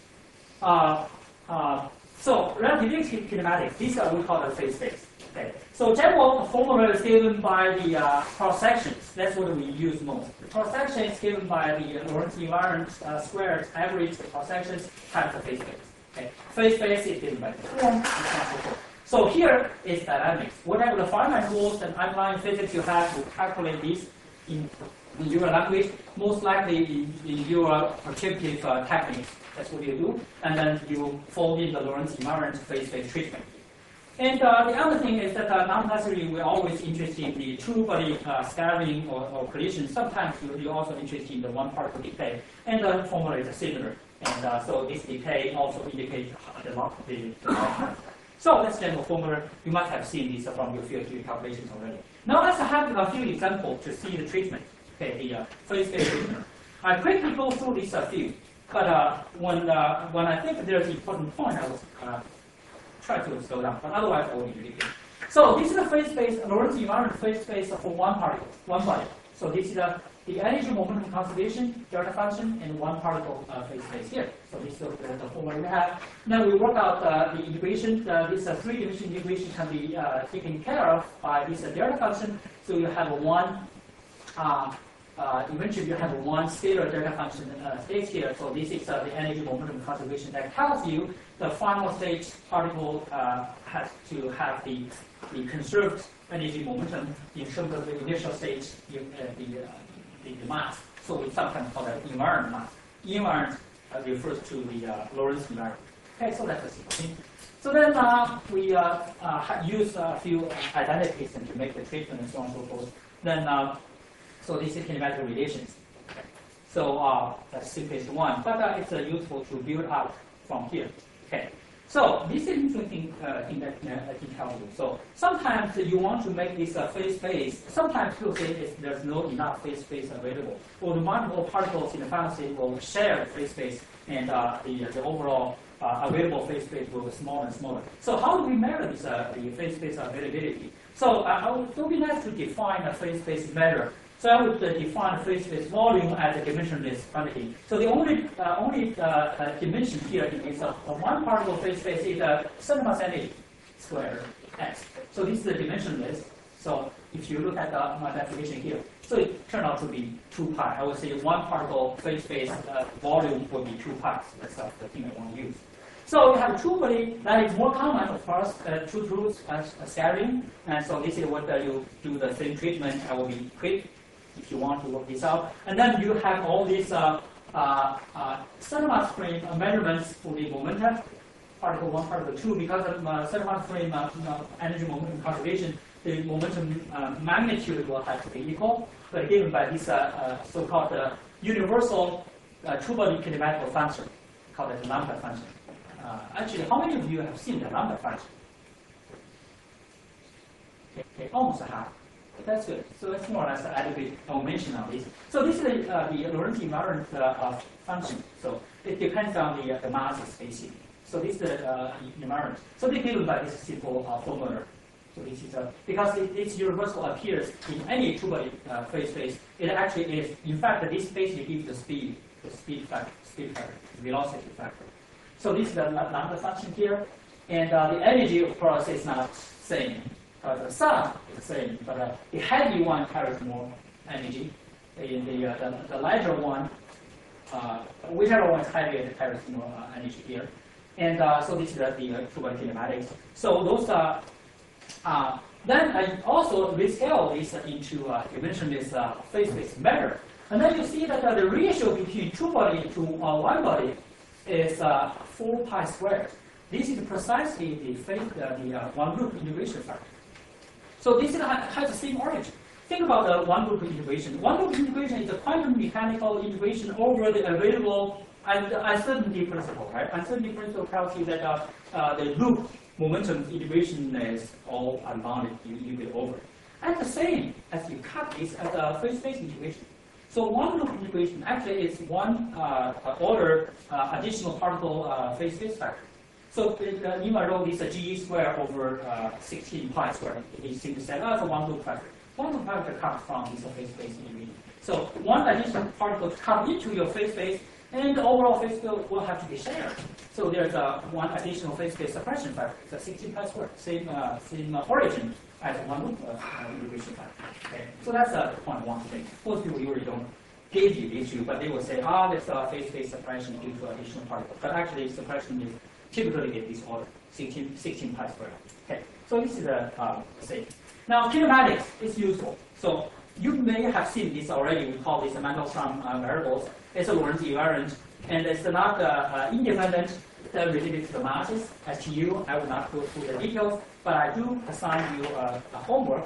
So relativistic kinematics, these are we call the phase space. Okay. So general formula is given by the cross sections. That's what we use most. The cross section is given by the Lorentz invariant squared average cross sections times the phase space. Okay. Phase space is given by the form and so on and so forth. So here is dynamics. Whatever the finite rules and underlying physics you have to calculate these in your language, most likely in your prescriptive techniques. That's what you do. And then you fold in the Lorentz invariant phase space treatment. And the other thing is that not necessarily we're always interested in the two-body scattering or collision. Sometimes you're also interested in the one-particle decay. And the formula is similar. And so this decay also indicates the localization. So that's general formula. You must have seen this from your field theory calculations already. Now let's have a few examples to see the treatment. Okay, the phase space treatment. I quickly go through this few. But when I think there's an important point, I will try to slow down, but otherwise I will be repeating. So this is a phase space, Lorentz invariant phase space for one particle, one body. So this is the energy momentum conservation, delta function, and one particle phase space here. So this is the formula we have. Now we work out the integration. This three-dimensional integration can be taken care of by this delta function. So you have eventually you have one scalar delta function state here. So this is the energy momentum conservation that tells you the final state particle has to have the conserved energy momentum in terms of the initial state, the mass. So we sometimes call that invariant mass. Invariant refers to the Lorentz invariant. Okay, so that's a simple thing. So then we use a few identities to make the treatment and so on and so forth. Then so this is kinematic relations. Okay. So that's simplest one, but it's useful to build up from here. Okay. So this is an interesting thing that I can tell you. So sometimes you want to make this phase space. Sometimes people say there's not enough phase space available, or the multiple particles in the final state will share phase space, and the overall available phase space will be smaller and smaller. So how do we measure this the phase space availability? So it would be nice to define a phase space measure. So I would define phase space volume as a dimensionless quantity. So the only dimension here is one particle phase space is certain mass energy squared x. So this is the dimensionless. So if you look at my definition here, so it turned out to be 2 pi. I would say one particle phase space volume would be 2 pi. That's the thing I want to use. So we have two-body that is more common, of course, two truths as scattering. And so this is what you do the same treatment. I will be quick. if you want to work this out. And then you have all these Sutton-Marsh frame measurements for the momentum, particle 1, particle 2. Because of Sutton-Marsh frame energy momentum conservation, the momentum magnitude will have to be equal, but given by this so-called universal two-body kinematical function, called the lambda function. Actually, how many of you have seen the lambda function? Okay, almost half. That's good. So that's more or less adequate mention on this. So this is the Lorentz invariant function. So it depends on the masses basically. So this is the invariant. So they given by this simple formula. So this is because its universal appears in any two-body phase space. It actually is. In fact, this basically gives the speed factor, the velocity factor. So this is the lambda function here, and the energy, of course, is not same. The sun is the same, but the heavy one carries more energy. The lighter one, whichever one is heavier, it carries more energy here. And so this is the two-body kinematics. So those then I also rescale this into you mentioned this phase-space measure, and then you see that the ratio between two-body to one body is 4 pi squared. This is precisely the one-loop integration factor. So this has the same origin. Think about the one-loop integration. One-loop integration is a quantum mechanical integration over the available and uncertainty principle, right? Uncertainty principle tells you that the loop momentum integration is all unbounded. You get over. And the same as you cut this as a phase-space integration. So one-loop integration actually is one order additional particle phase-space factor. So Nima wrote this GE square over 16 pi square. He simply said, oh, it's a one-loop factor. One-loop factor comes from this phase-space integration. So one additional particle comes into your phase space, and the overall phase field will have to be shared. So there's one additional phase-space suppression factor. It's a 16 pi square, same origin as one-loop integration factor. Okay. So that's the point I want to make. Most people usually don't give you the issue, but they will say, there's a phase-space suppression due to additional particles. But actually, suppression is typically get this order, 16 pi squared. Okay, so this is the same. Now, kinematics is useful. So you may have seen this already. We call this Mandelstam variables. It's a Lorentz invariant, and it's not independent related to the masses. As to you, I will not go through the details, but I do assign you a homework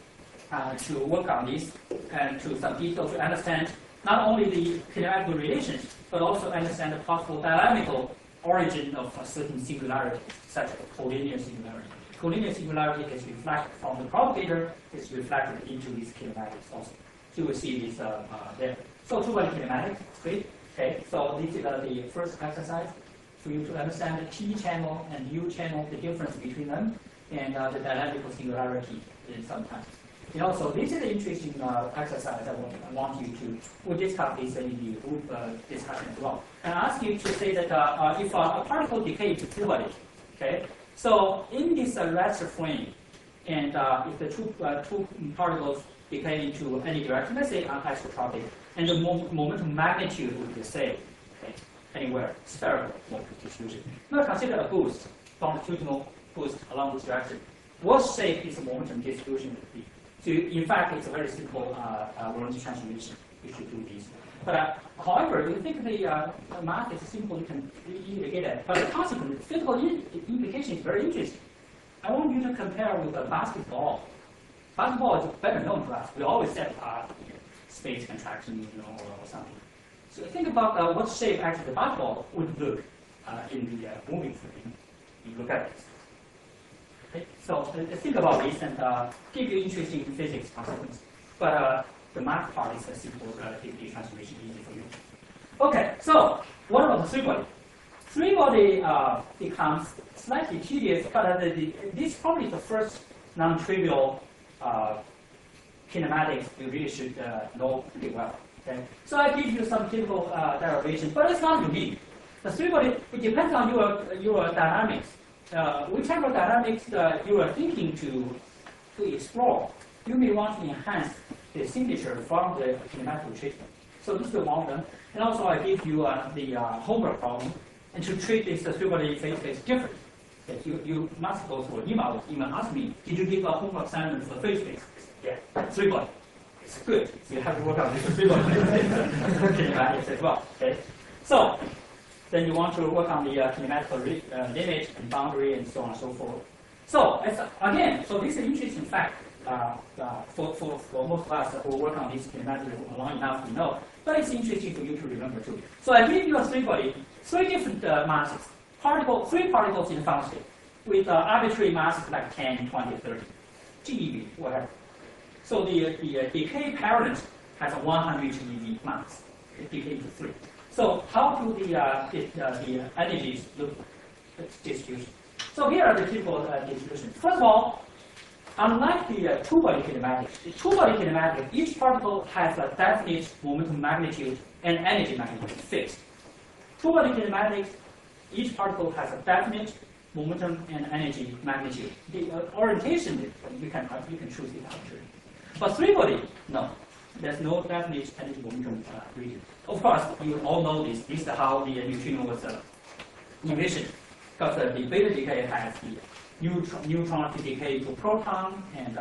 to work on this and to some details to understand not only the kinematical relations, but also understand the possible dynamical origin of a certain singularity, such as collinear singularity. Collinear singularity is reflected from the propagator, is reflected into these kinematics also. So you will see this there. So two-body kinematics, great. Okay, so this is the first exercise for you to understand the T channel and U channel, the difference between them, and the dynamical singularity sometimes. And also, this is an interesting exercise I want you to, we'll discuss this in the group discussion as well. And I ask you to say that if a particle decays to two-body, okay, so in this raster frame, and if the two particles decay into any direction, let's say anisotropic, and the momentum magnitude would be the same, okay, anywhere, spherical momentum distribution. Now consider a boost, longitudinal boost along this direction. What shape is the momentum distribution would be? So in fact, it's a very simple Lorentz transformation. You should do this. But however, you think the math is simple, you can easily get it. But the consequence, physical implication is very interesting. I want you to compare with a basketball. Basketball is better known to us. We always said space contraction, or something. So think about what shape actually the basketball would look in the moving frame. You look at this. Okay? So think about this and give you interesting physics consequences. But the math part is a simple relativity transformation, easy for you. Okay, so what about the three-body? Three-body becomes slightly tedious, but this probably is the first non-trivial kinematics you really should know pretty well. Okay? So I give you some typical derivation, but it's not unique. The three-body, it depends on your dynamics. Whichever dynamics you are thinking to explore, you may want to enhance the signature from the kinematical treatment. So this is one of them. And also I give you the homework problem, and to treat this three-body phase space differently. Okay, you must go through an email. Email ask me, did you give a homework assignment for phase space? Yeah, three-body. it's good. So you have to work on this three-body kinematics as well. Okay. So then you want to work on the kinematical limit and boundary and so on and so forth. So again, so this is an interesting fact for most of us who work on this kinematics long enough to know. But it's interesting for you to remember too. So I give you a three different masses. Three particles in found state with arbitrary masses like 10, 20, 30, GeV, whatever. So the decay parent has a 100 GeV mass. It decays to 3. So how do the energies look distribution? So here are the typical distributions. First of all, unlike the two-body kinematics, the two-body kinematic, each particle has a definite momentum magnitude and energy magnitude fixed. Two-body kinematics, each particle has a definite momentum and energy magnitude. The orientation you can choose it arbitrarily. But three-body, no. There's no definite energy momentum region. Of course, you all know this. This is how the neutrino was envisioned. Because the beta decay has the neutron to decay to proton and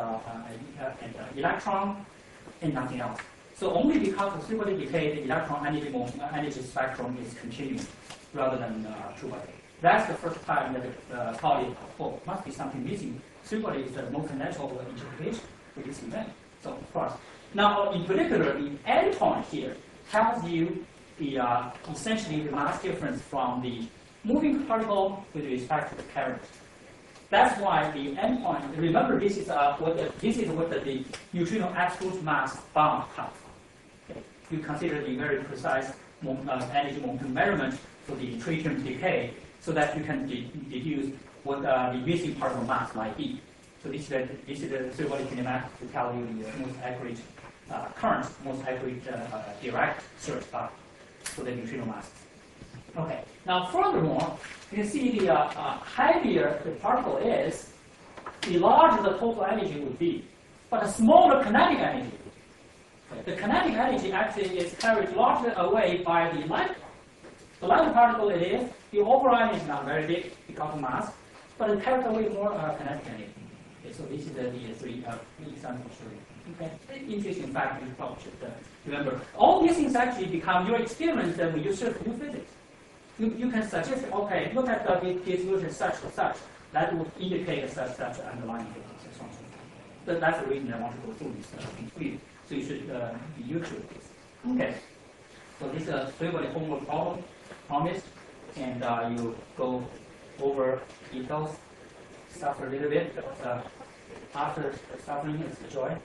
electron and nothing else. So only because of three-body decay, the electron energy spectrum is continuous rather than two-body. That's the first time that the solid, oh, must be something missing. Three-body is the most natural interpretation for this event. So of course. Now, in particular, the endpoint here tells you the essentially the mass difference from the moving particle with respect to the carrier. That's why the endpoint. Remember, this is what the neutrino absolute mass bound counts. Okay. You consider the very precise energy momentum measurement for the tritium decay, so that you can deduce what the missing particle mass might be. So this is the three-body kinematic to tell you the most accurate current, most accurate direct search for the neutrino mass. Okay. Now, furthermore, you can see the heavier the particle is, the larger the total energy would be, but the smaller kinetic energy. Okay. The kinetic energy actually is carried largely away by the light. The lighter particle it is, the overall energy is not very big because of mass, but it carries away more kinetic energy. Okay, so this is the three examples. Okay, interesting fact you probably should remember. All these things actually become your experience when you search new physics. You can suggest, okay, look at the distribution such and such. That would indicate such underlying physics and so on. So that's the reason I want to go through this things with you. So you should be used to this. Okay. So this is three-body homework problem promised, and you go over details, suffer a little bit, but after suffering is the joy.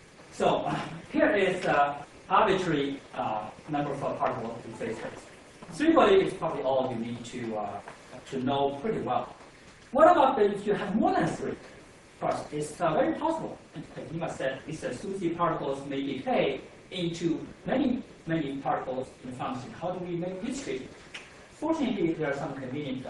So here is arbitrary number of particles in phase space. Three-body is probably all you need to know pretty well. What about if you have more than three? First, it's very possible. Nima said these SUSY particles may decay into many particles in function. How do we make this treatment? Fortunately, there are some convenient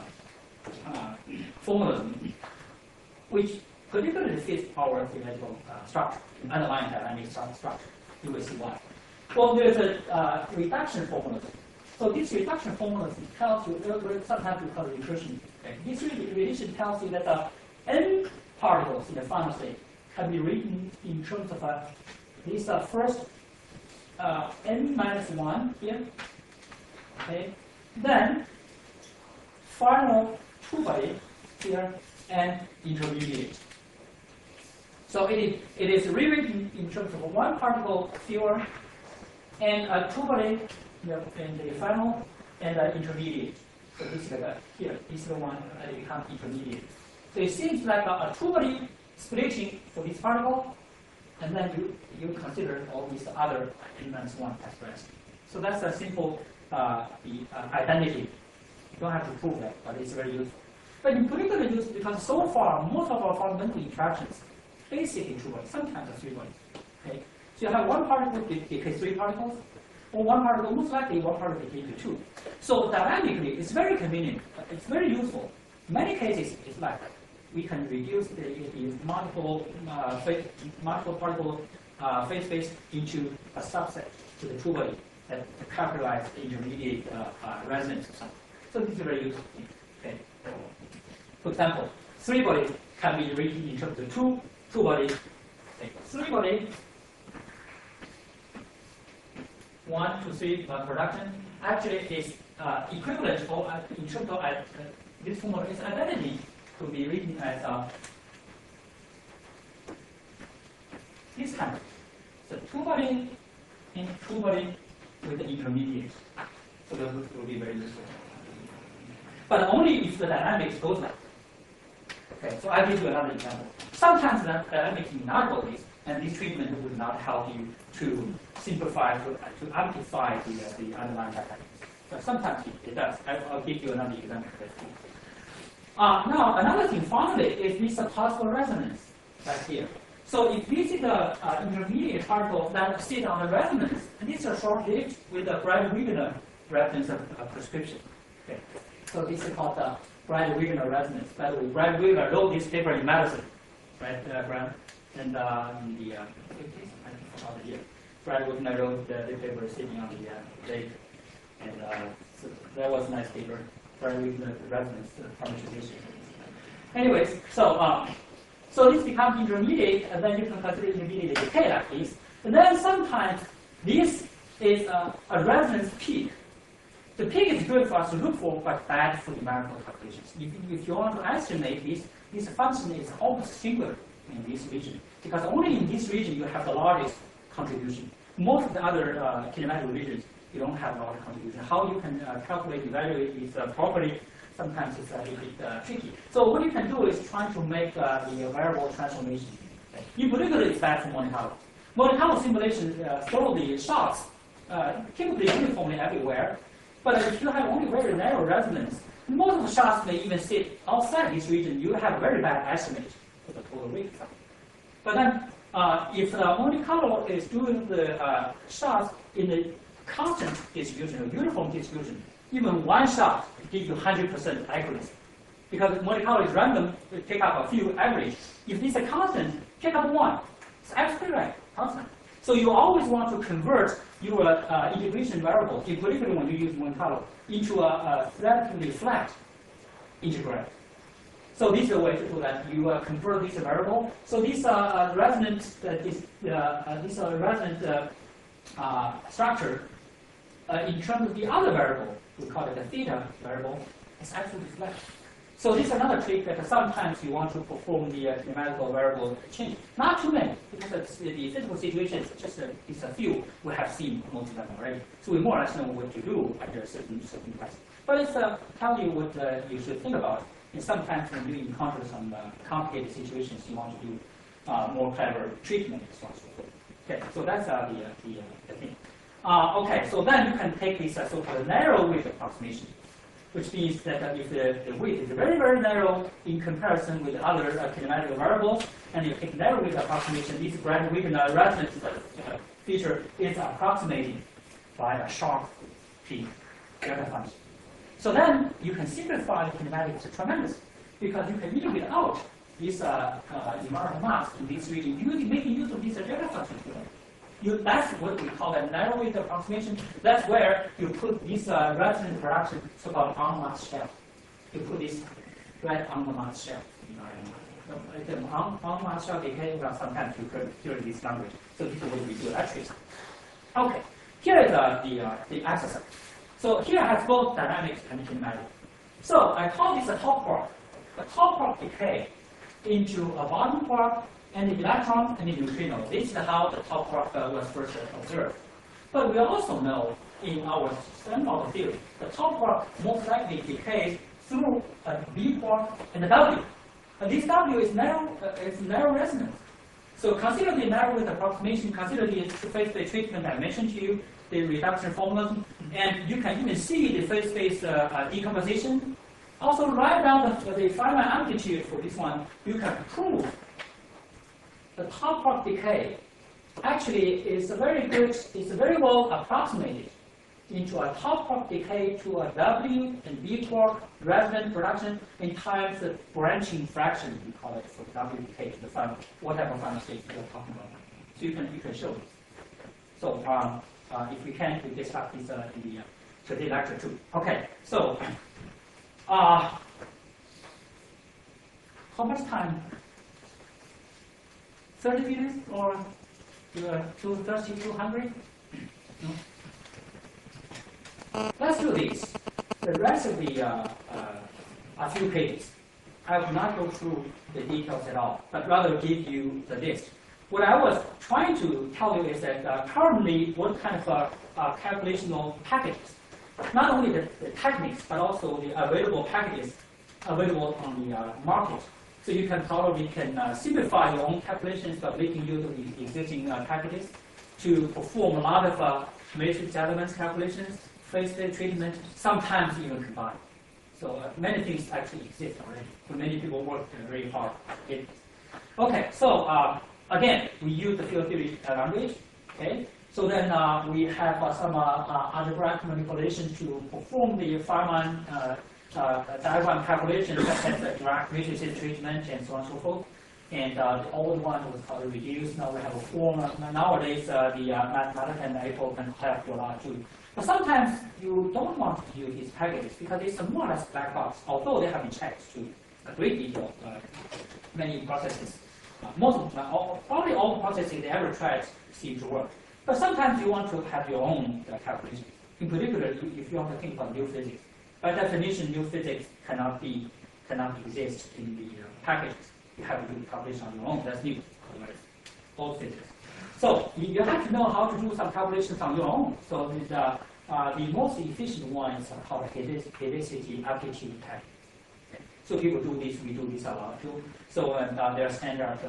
formulas which particularly fits our theoretical structure, underlying dynamic structure. You will see why. Well, there's a reduction formula. So this reduction formula tells you, sometimes we call it recursion. Okay. This relation tells you that n particles in the final state can be written in terms of this first n minus 1 here. Okay. Then final two-body here and intermediate. So it is rewritten in terms of one particle fewer and a two-body in the final and intermediate. So this is here, this is the one that becomes intermediate. So it seems like a two-body splitting for this particle, and then you consider all these other n-1 expressed. So that's a simple identity. You don't have to prove that, but it's very useful. But in particular useful because so far most of our fundamental interactions basically two-body, sometimes a three-body. Okay? So you have one particle decay three particles, or one particle, most likely one particle decay to two. So dynamically, it's very convenient. It's very useful. In many cases, it's like we can reduce the multiple particle phase space into a subset to the two-body that characterize the intermediate resonance or something. So this is very useful. Okay. For example, three-body can be written in terms of two bodies. Okay. Three-body 1, 2, 3 production actually is equivalent, or in terms of this formula is identity to be written as this kind. So 2-body in 2-body with the intermediate. So that will be very useful. But only if the dynamics goes like. Okay, so I'll give you another example. Sometimes the dynamics may not go this, and this treatment would not help you to simplify, to amplify the underlying dynamics. But sometimes it does. I'll give you another example. Now, another thing, finally, is this possible resonance right here. So if this is the intermediate particle that sit on the resonance, and these are short-lived with the Bragg-Wigner resonance prescription. Okay. So this is called the Bragg-Wigner resonance. By the way, Bragg-Wigner wrote this paper in medicine, right, Graham? And in the 50s, I forgot the year. Bragg-Wigner wrote the paper sitting on the lake. And so that was a nice paper, Bragg-Wigner resonance parameterization. Anyways, so this becomes intermediate, and then you can consider intermediate decay like this. And then sometimes this is a resonance peak. The peak is good for us to look for, but bad for numerical calculations. If you want to estimate this function is almost singular in this region, because only in this region you have the largest contribution. Most of the other kinematic regions, you don't have a lot of contribution. How you can calculate, evaluate this property, sometimes it's a little bit tricky. So what you can do is try to make the variable transformation. In particular, it's bad for Monte Carlo. Monte Carlo simulation throw the shocks typically uniformly everywhere. But if you have only very narrow resonance, most of the shocks may even sit outside this region. You have a very bad estimate for the total rate. But then, if Monte Carlo is doing the shocks in the constant distribution, or uniform distribution, even one shot gives you 100% accuracy. Because Monte Carlo is random, we pick up a few average. If this is a constant, pick up one. It's absolutely right, constant. So you always want to convert your integration variable, in particular when you use Monte Carlo, into a relatively flat integral. So this is a way to do that. You convert this variable. So this resonant, structure, in terms of the other variable, we call it the theta variable, is absolutely flat. So this is another trick that sometimes you want to perform the numerical variable change. Not too many, because the physical situation is just it's a few we have seen most of them already. So we more or less know what to do under certain price. But it's telling you what you should think about. And sometimes when you encounter some complicated situations, you want to do more clever treatment and so on and so forth. Okay, so that's the thing. Okay, so then you can take this so-called narrow width approximation, which means that if the width is very, very narrow in comparison with other kinematic variables, and you take narrow width approximation, this Bragg-Wigner resonance feature is approximated by a sharp peak delta function. So then you can simplify the kinematics tremendously, because you can integrate out this environmental mass in this region, making use of this delta function. That's what we call a narrow width approximation. That's where you put this resonant production, so-called on-mass shell. You put this right on the mass shell. The on-mass shell decay, well, sometimes you could hear this language. So this is what we do actually. Okay, here is the exercise. So here has both dynamics and kinematic. So I call this a top quark. The top quark decay into a bottom quark and the electron and the neutrino. This is how the top quark was first observed. But we also know in our standard model theory, the top quark most likely decays through a B quark and a W. And this W is narrow resonance. So consider the narrow width approximation, consider the phase-space treatment I mentioned to you, the reduction formula, and you can even see the phase-space decomposition. Also write down the final amplitude for this one. You can prove the top quark decay actually is very well approximated into a top quark decay to a W and B quark resonant production in times the branching fraction, we call it, for W decay to the final, whatever final state you're talking about. So you can show this. So if we can, we discuss this in the today lecture too. Okay, so how much time? 30 minutes or too thirsty, too hungry? No? let's do this. The rest of the a few pages. I will not go through the details at all, but rather give you the list. What I was trying to tell you is that currently what kind of calculational packages, not only the techniques, but also the available packages available on the market. So you can probably simplify your own calculations by making use of the existing packages to perform a lot of matrix elements calculations, phase space treatment, sometimes even combine. So many things actually exist already. So many people work very hard. Okay, so again, we use the field theory language. Okay, so then we have some algebraic manipulation to perform the Feynman diagram calculations, such as the Dirac matrices treatment and so on and so forth. And the old one was called reduce. Now we have a form. Nowadays, the mathematics and April can help you a lot too. But sometimes you don't want to use these packages because it's more or less black box, although they have been checked to a great detail. Many processes, probably all processes they ever tried seem to work. But sometimes you want to have your own calculation. In particular, if you want to think about new physics. By definition, new physics cannot exist in the packages. You have to do the calculation on your own. That's new, otherwise, old physics. So you have to know how to do some calculations on your own. So the most efficient one is called helicity aptitude test. Okay. So people do this, we do this a lot too. So there are standard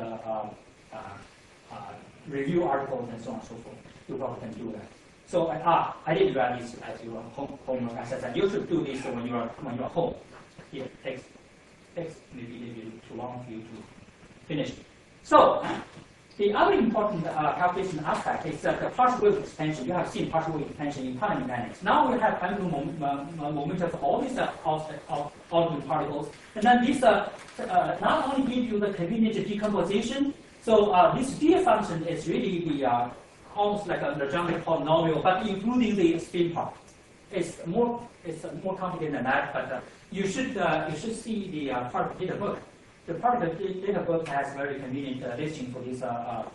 review articles and so on and so forth. You probably can do that. So I didn't write this as your homework. As I said, you should do this when you are home. It takes maybe too long for you to finish. So the other important calculation aspect is the partial wave expansion. You have seen partial wave expansion in quantum mechanics. Now we have angular momentum for all these ordinary particles, and then this not only give you the convenient decomposition. So this d function is really the almost like a Legendre polynomial, but including the spin part. It's more complicated than that, but you should see the part of the data book. The part of the data book has very convenient listing for these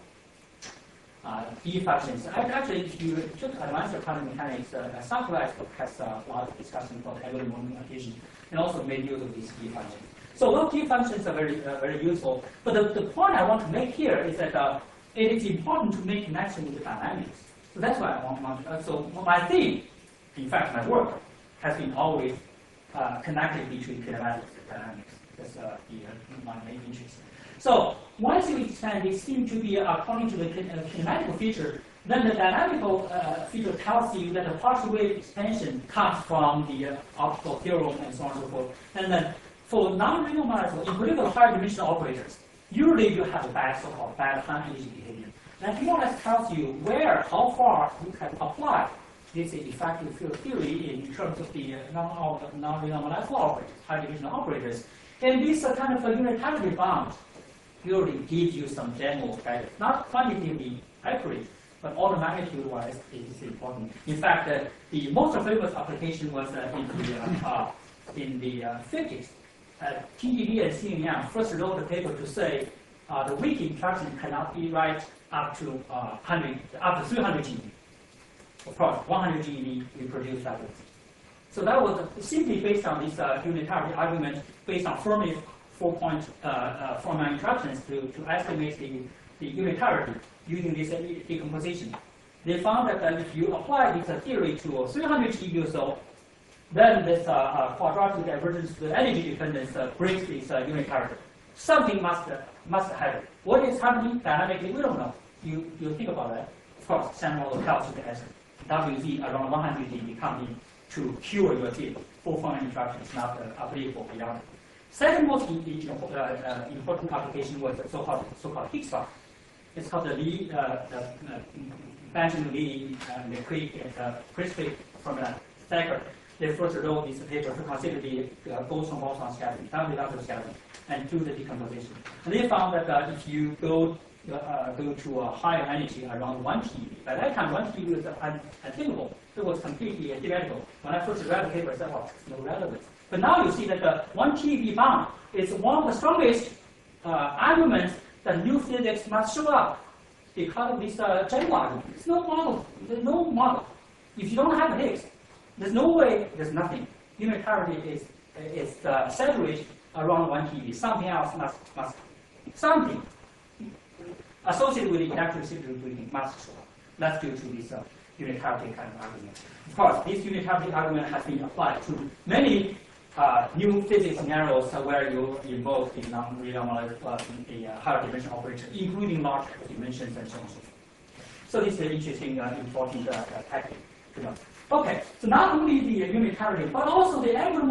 d functions. Actually, if you took advanced quantum mechanics, Socrates has a lot of discussion about angular momentum and also made use of these d functions. So those d functions are very useful. But the point I want to make here is that it is important to make connection with the dynamics. So that's why I want so my theme, in fact, my work has been always connected between kinematics and dynamics. That's my main interest. So once you expand, they seem to be according to the kinematical feature. Then the dynamical feature tells you that the partial wave expansion comes from the optical theorem and so on and so forth. And then for non-real molecules, in particular higher dimensional operators, usually you have a so-called bad high energy behavior. That more or less tells you how far you can apply this effective field theory in terms of the non-real molecular operators, high dimensional operators. And this kind of a unitarity bound usually gives you some general guidance, not quantitatively accurate, but order magnitude-wise it is important. In fact, the most famous application was in the 50s. TGV and Xing Yang first wrote a paper to say the weak interaction cannot be right up to 300 GeV. Of course, 100 GeV we produce that. So that was simply based on this unitarity argument, based on Fermi's 4-point Fermi interactions to estimate the unitarity using this decomposition. They found that if you apply this theory to 300 GeV or so, then this quadratic divergence, the energy dependence breaks this unitarity. Something must happen. What is happening dynamically? We don't know. You think about that. Of course, Sam model tells you that WZ around 100 GeV coming to cure your field. Full Fermi interaction is not applicable beyond. Second most important application was the so-called Higgs box. It's called the Lee, Benjamin Lee, and the Chris Crick from Thacker. They first wrote this paper to consider the boson-boson scattering, W scattering, and do the decomposition. And they found that if you go to a higher energy around 1 TeV, by that time 1 TeV was unthinkable. It was completely theoretical. When I first read the paper, I said, well, it's no relevance. But now you see that the 1 TeV bound is one of the strongest arguments that new physics must show up because of this general argument. There's no model. There's no model. If you don't have Higgs, There's no way, there's nothing. Unitarity is saturated around 1 keV. Something else must something associated with the electrostatic breathing must show up. That's due to this unitarity kind of argument. Of course, this unitarity argument has been applied to many new physics scenarios where you invoke the non-real the higher dimension operator, including large dimensions and so on and so forth. So this is an interesting, important tactic to know. Okay, so not only the unitarity, but also the angular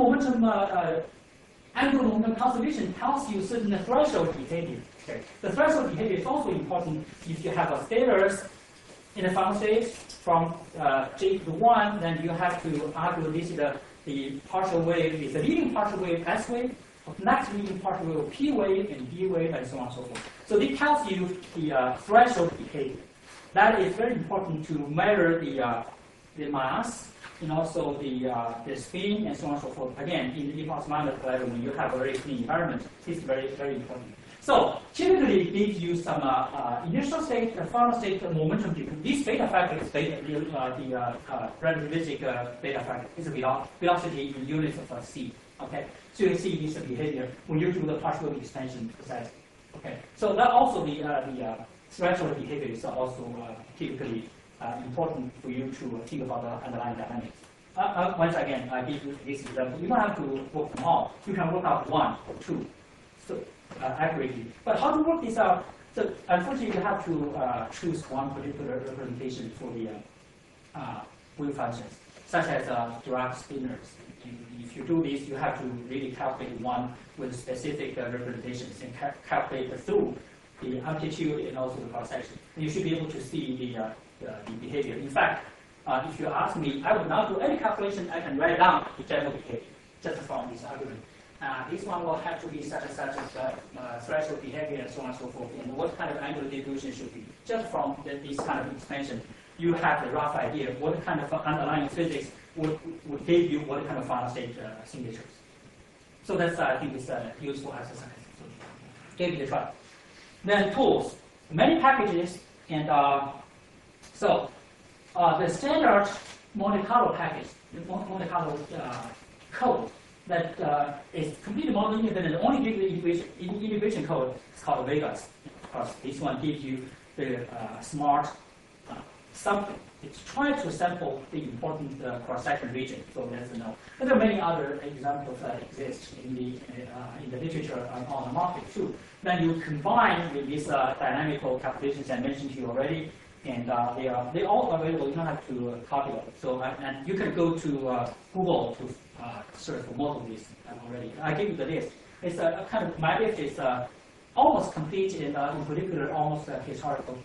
momentum conservation tells you certain threshold behavior. Okay. The threshold behavior is also important if you have a scalars in the final state from j to 1, then you have to argue this is the partial wave is the leading partial wave S wave, next leading partial wave P wave and D wave, and so on and so forth. So it tells you the threshold behavior. That is very important to measure the mass and also the spin and so on and so forth. Again, in the E-plus minus level, when you have a very clean environment, this is very, very important. So typically it gives you some initial state, final state momentum difference. This beta factor is the relativistic beta factor is a velocity in units of c. Okay, so you see this behavior when you do the partial wave expansion precisely. Okay, so that also the threshold behavior is also typically important for you to think about the underlying dynamics. Once again, I give you this example. You don't have to work them all. You can work out 1 or 2. So accurately. But how to work this out? So unfortunately, you have to choose one particular representation for the wave functions, such as Dirac spinors. If you do this, you have to really calculate one with specific representations and calculate through the amplitude and also the cross section. And you should be able to see the behavior. In fact, if you ask me, I would not do any calculation. I can write down the general behavior just from this argument. This one will have to be such and such as threshold behavior and so on and so forth, and what kind of angular distribution should be. Just from this kind of expansion, you have a rough idea what kind of underlying physics would give you what kind of final state signatures. So that's, I think, is a useful exercise. So give it a try. Then tools, many packages, and so the standard Monte Carlo package, the Monte Carlo code, that is completely model independent. The only big integration code is called Vegas. Of course, this one gives you the smart something. It's trying to sample the important cross-section region. So there's no. But there are many other examples that exist in the literature on the market too. Then you combine with these dynamical calculations I mentioned to you already, and they're all available. You don't have to copy them. So and you can go to Google to search for most of these already. I give you the list. It's a kind of, my list is almost complete and in particular almost historical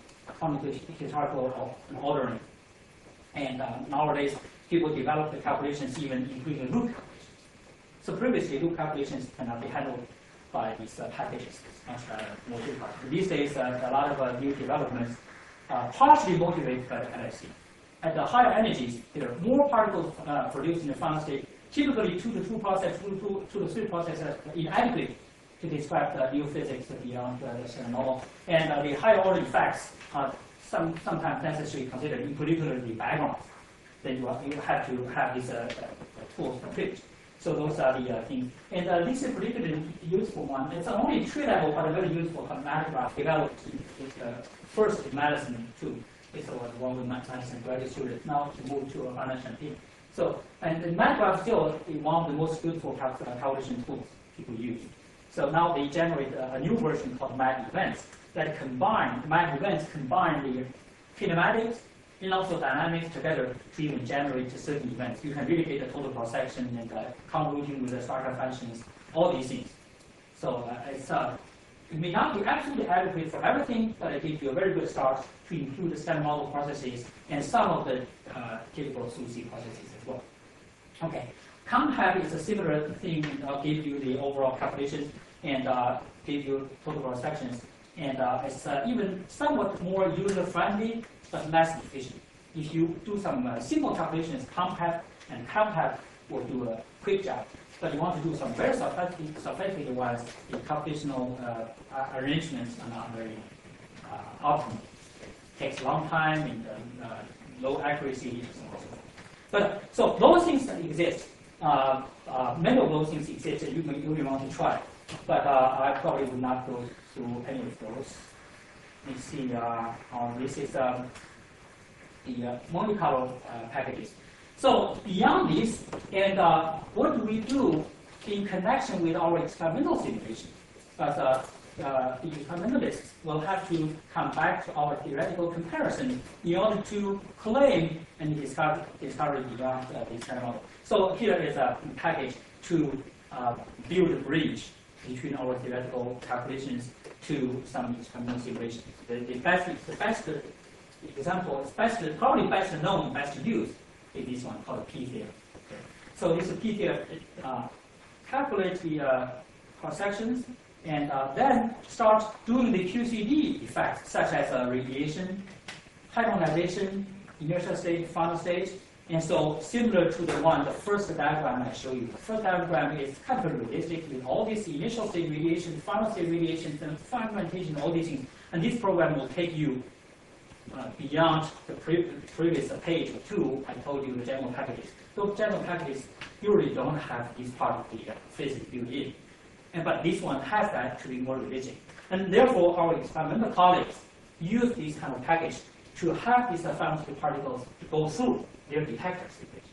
ordering. And nowadays people develop the calculations even including loop calculations. So previously loop calculations cannot be handled by these packages. Much more difficult. These days a lot of new developments partially motivated by the LSC. At the higher energies, there are more particles produced in the final state. Typically, 2 to 2 process, 2 to 3 processes are inadequate to describe the new physics beyond the normal. And the higher order effects are sometimes necessary considered, in particular the backgrounds. Then you have to have these tools complete. So those are the things. And this is a particularly useful one. It's only tree level, but a very useful MATLAB developed first in medicine too. It's one with medicine graduate students now to move to a financial team. So, and MATLAB still is one of the most useful calculation tools people use. So now they generate a new version called MAT events that combine, MAT events combine the kinematics and also dynamics together to even generate certain events. You can really get the total cross section and convoluting with the Starker functions, all these things. So it may not be absolutely adequate for everything, but it gives you a very good start to include the standard model processes and some of the typical SUSY processes as well. Okay, COMPACT is a similar thing. I'll give you the overall calculations and give you total cross sections. And it's even somewhat more user-friendly, but less efficient. If you do some simple calculations, COMPACT will do a quick job. But you want to do some very sophisticated ones, the computational arrangements are not very optimal. Takes a long time and low accuracy and so on. But so those things that exist, many of those things exist that you may want to try. But I probably would not go through any of those. You see, this is the Monte Carlo packages. So beyond this, and what do we do in connection with our experimental simulation? Because the experimentalists will have to come back to our theoretical comparison in order to claim and discover beyond this kind of model. So here is a package to build a bridge between our theoretical calculations to some experimental simulation. The best example, probably best known, best used, is this one called P-theorem. Okay. So this P-theorem calculates the cross-sections and then starts doing the QCD effects, such as radiation, hadronization, inertial state, final state. And so similar to the first diagram I showed you. The first diagram is kind of realistic with all these initial state radiation, final state radiation, and fragmentation, all these things. And this program will take you beyond the previous page or two. I told you the general packages. Those general packages usually don't have this part of the physics built in. But this one has that to be more realistic. And therefore, our experimental colleagues use this kind of package to have these final state particles to go through their detectors.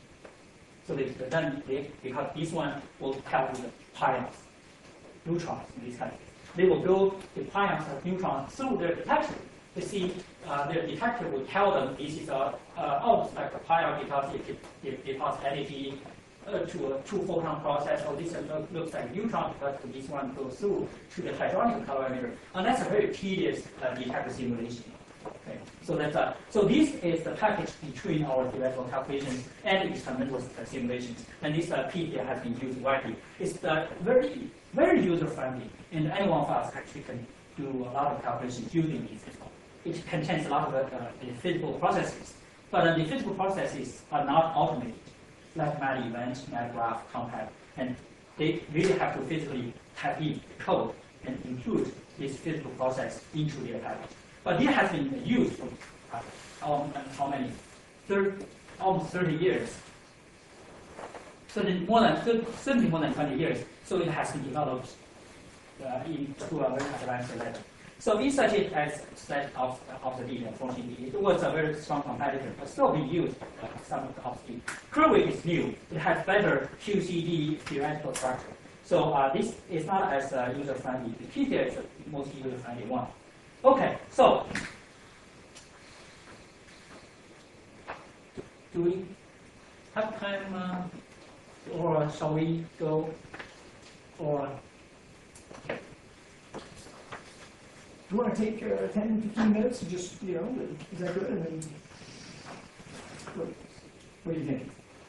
So because this one will tell you the pions, neutrons, in this kind of thing. They will go the pions of neutrons through their detector. You see, their detector will tell them this is almost like a pion because it deposits energy to a two-photon process, or this looks like a neutron because this one goes through to the hadronic calorimeter. And that's a very tedious detector simulation. Okay. So this is the package between our theoretical calculations and experimental simulations. And this P-theorem has been used widely. It's very, very user-friendly, and any one of us actually can do a lot of calculations using this. It contains a lot of the physical processes, but the physical processes are not automated, like mad event, mad graph, compact, and they really have to physically type in code and include this physical process into their package. But it has been used for how many? Almost 30 years. Certainly more than 20 years. So it has been developed into a very advanced level. So we such it as set of the data. Unfortunately, it was a very strong competitor, but still being used some of the Curve is new. It has better QCD theoretical structure. So this is not as user-friendly. The P-theorem is the most user-friendly one. Okay, so do we have time, or shall we go? Or do you want to take 10, 15 minutes and just, is that good? And then, what do you think?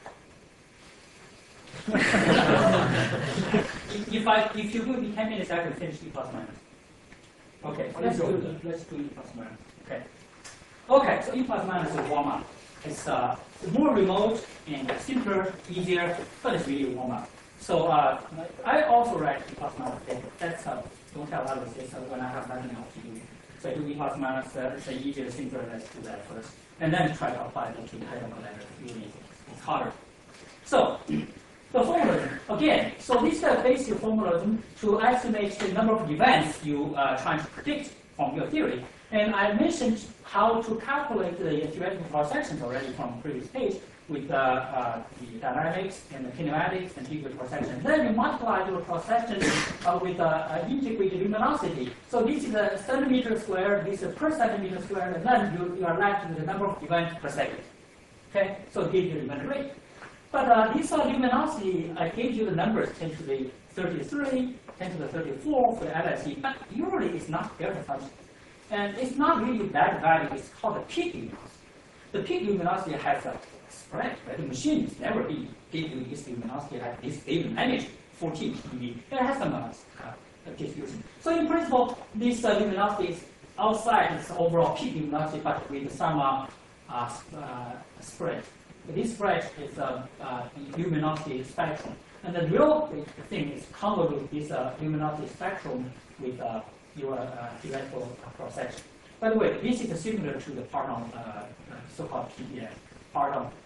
if you give me 10 minutes, I can finish E plus minus. Okay, let's do E plus minus. Okay. Okay, so E plus minus is warm up. It's more remote and simpler, easier, but it's really warm up. So I also write E plus minus data. That's don't tell others this when I have nothing else to do. So I do E plus minus, it's easier, simpler. Let's do that first, and then try to apply it to the hydrogen letter. It's harder. So the formalism again. So this is a basic formalism to estimate the number of events you trying to predict from your theory. And I mentioned how to calculate the theoretical cross sections already from the previous page with the dynamics and the kinematics and integrated cross section. Then you multiply your cross section with integrated luminosity. So this is a centimeter squared, this is per centimeter squared, and then you are left with the number of events per second. Okay, so it gives you the event rate. But this luminosity, I gave you the numbers 10 to the 33, 10 to the 34 for the LSE, but usually it's not delta function. And it's not really that value, it's called the peak luminosity. The peak luminosity has a spread, right? The machines never give you this luminosity at this given energy, 14 dB. It has some distribution. So in principle, this luminosity is outside its overall peak luminosity, but with some spread. This spread is a luminosity spectrum. And the real thing is convolute this luminosity spectrum with your theoretical cross section. By the way, this is similar to the Parton so-called PDS, Parton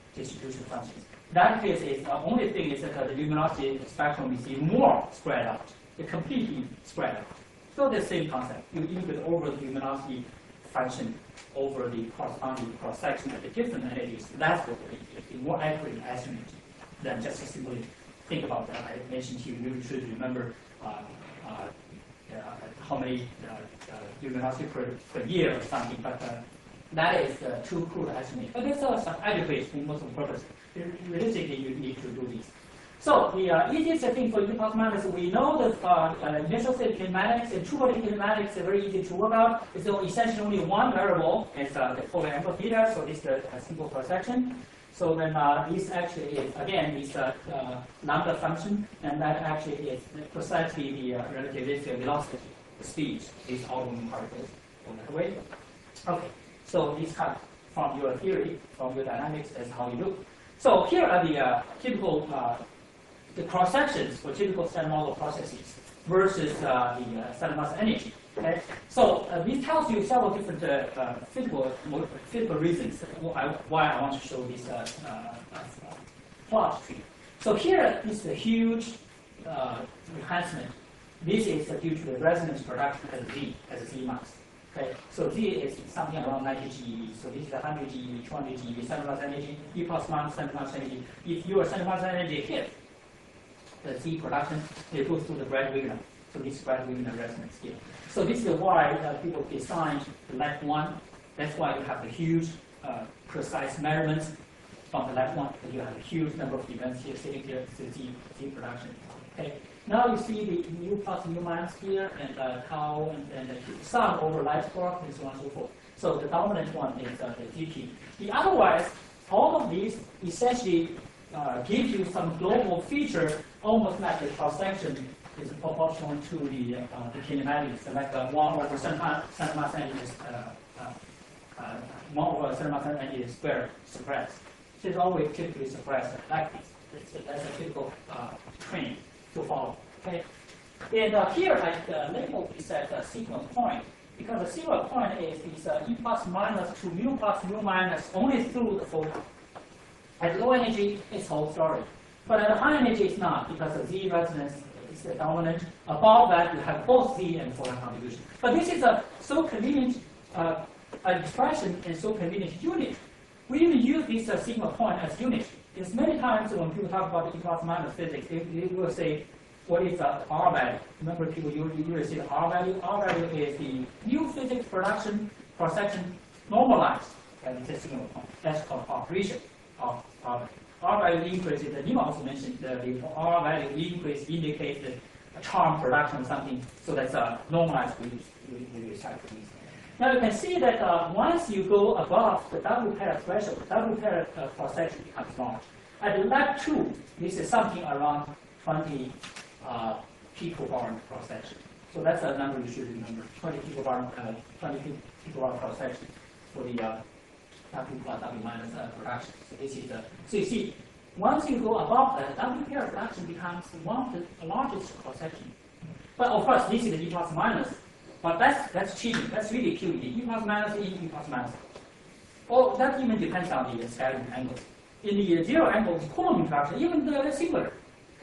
distribution functions. That case is the only thing is that the luminosity spectrum is even more spread out, completely spread out. So the same concept. You integrate over the luminosity function over the corresponding cross section at the different energies. That's what we need. A more accurate estimate than just simply think about that. I mentioned to you, you should remember how many luminosity per year or something, but that is too crude to estimate. But it's some adequate for most of the purpose. Realistically, you need to do this. So the easiest thing for e-plus minus, we know that initial state kinematics and true-body kinematics are very easy to work out. It's essentially only one variable. It's the polar amplitude, so this is a simple cross-section. So then this actually is, again, is a lambda function, and that actually is precisely the relativistic velocity, the speed, these outgoing particles go that way. Okay, so this comes from your theory, from your dynamics, that's how you look. So here are the typical the cross sections for typical standard model processes versus the standard mass energy. Okay, so this tells you several different physical reasons why I want to show this plot tree. So here is a huge enhancement. This is due to the resonance production as Z mass. Okay, so Z is something around 90 GeV. So this is 100 GeV, 200 GeV, standard mass energy, E plus minus standard mass energy. If your standard mass energy hit the Z production, it goes through the Bragg-Wigner. So this is Bragg-Wigner resonance here. So this is why people designed the lab one. That's why you have the huge, precise measurements from the lab one. You have a huge number of events here sitting here, the Z production. Okay. Now you see the mu plus mu minus here, and tau, and the sum over light spark, and so on and so forth. So the dominant one is the GT. The otherwise, all of these essentially give you some global feature, almost like the cross section is proportional to the kinematics, like 1 over center mass energy, 1 over center mass energy squared suppressed. It's always typically suppressed like this. That's a typical trend to follow. Okay, and here I labeled this as a sequence point because the sequence point is E plus minus to mu plus mu minus only through the photon. At low energy, it's whole story. But at high energy, it's not, because the Z resonance is the dominant. Above that, you have both Z and photon contribution. But this is a so convenient expression and so convenient unit. We even use this sigma point as unit. Because many times when people talk about the E plus minus physics, they will say, what is the R value? Remember, people usually say the R value. R value is the new physics production cross-section normalized at the sigma point. That's called operation. R value increase, the Nima also mentioned the R value increase indicates the charm production or something, so that's normalized we recycle these. Now you can see that once you go above the double pair threshold, double pair cross section becomes large. At lab 2, this is something around 20 picobar cross section. So that's a number you should remember, 20 picobar cross section for the W plus W minus production. So this is so you see, once you go above that, W pair production becomes one of the largest cross section. But of course, this is the E plus minus. But that's cheating. That's really QED. E plus minus, E plus minus. Well, that even depends on the scattering angles. In the zero angles, Coulomb interaction, even they're similar.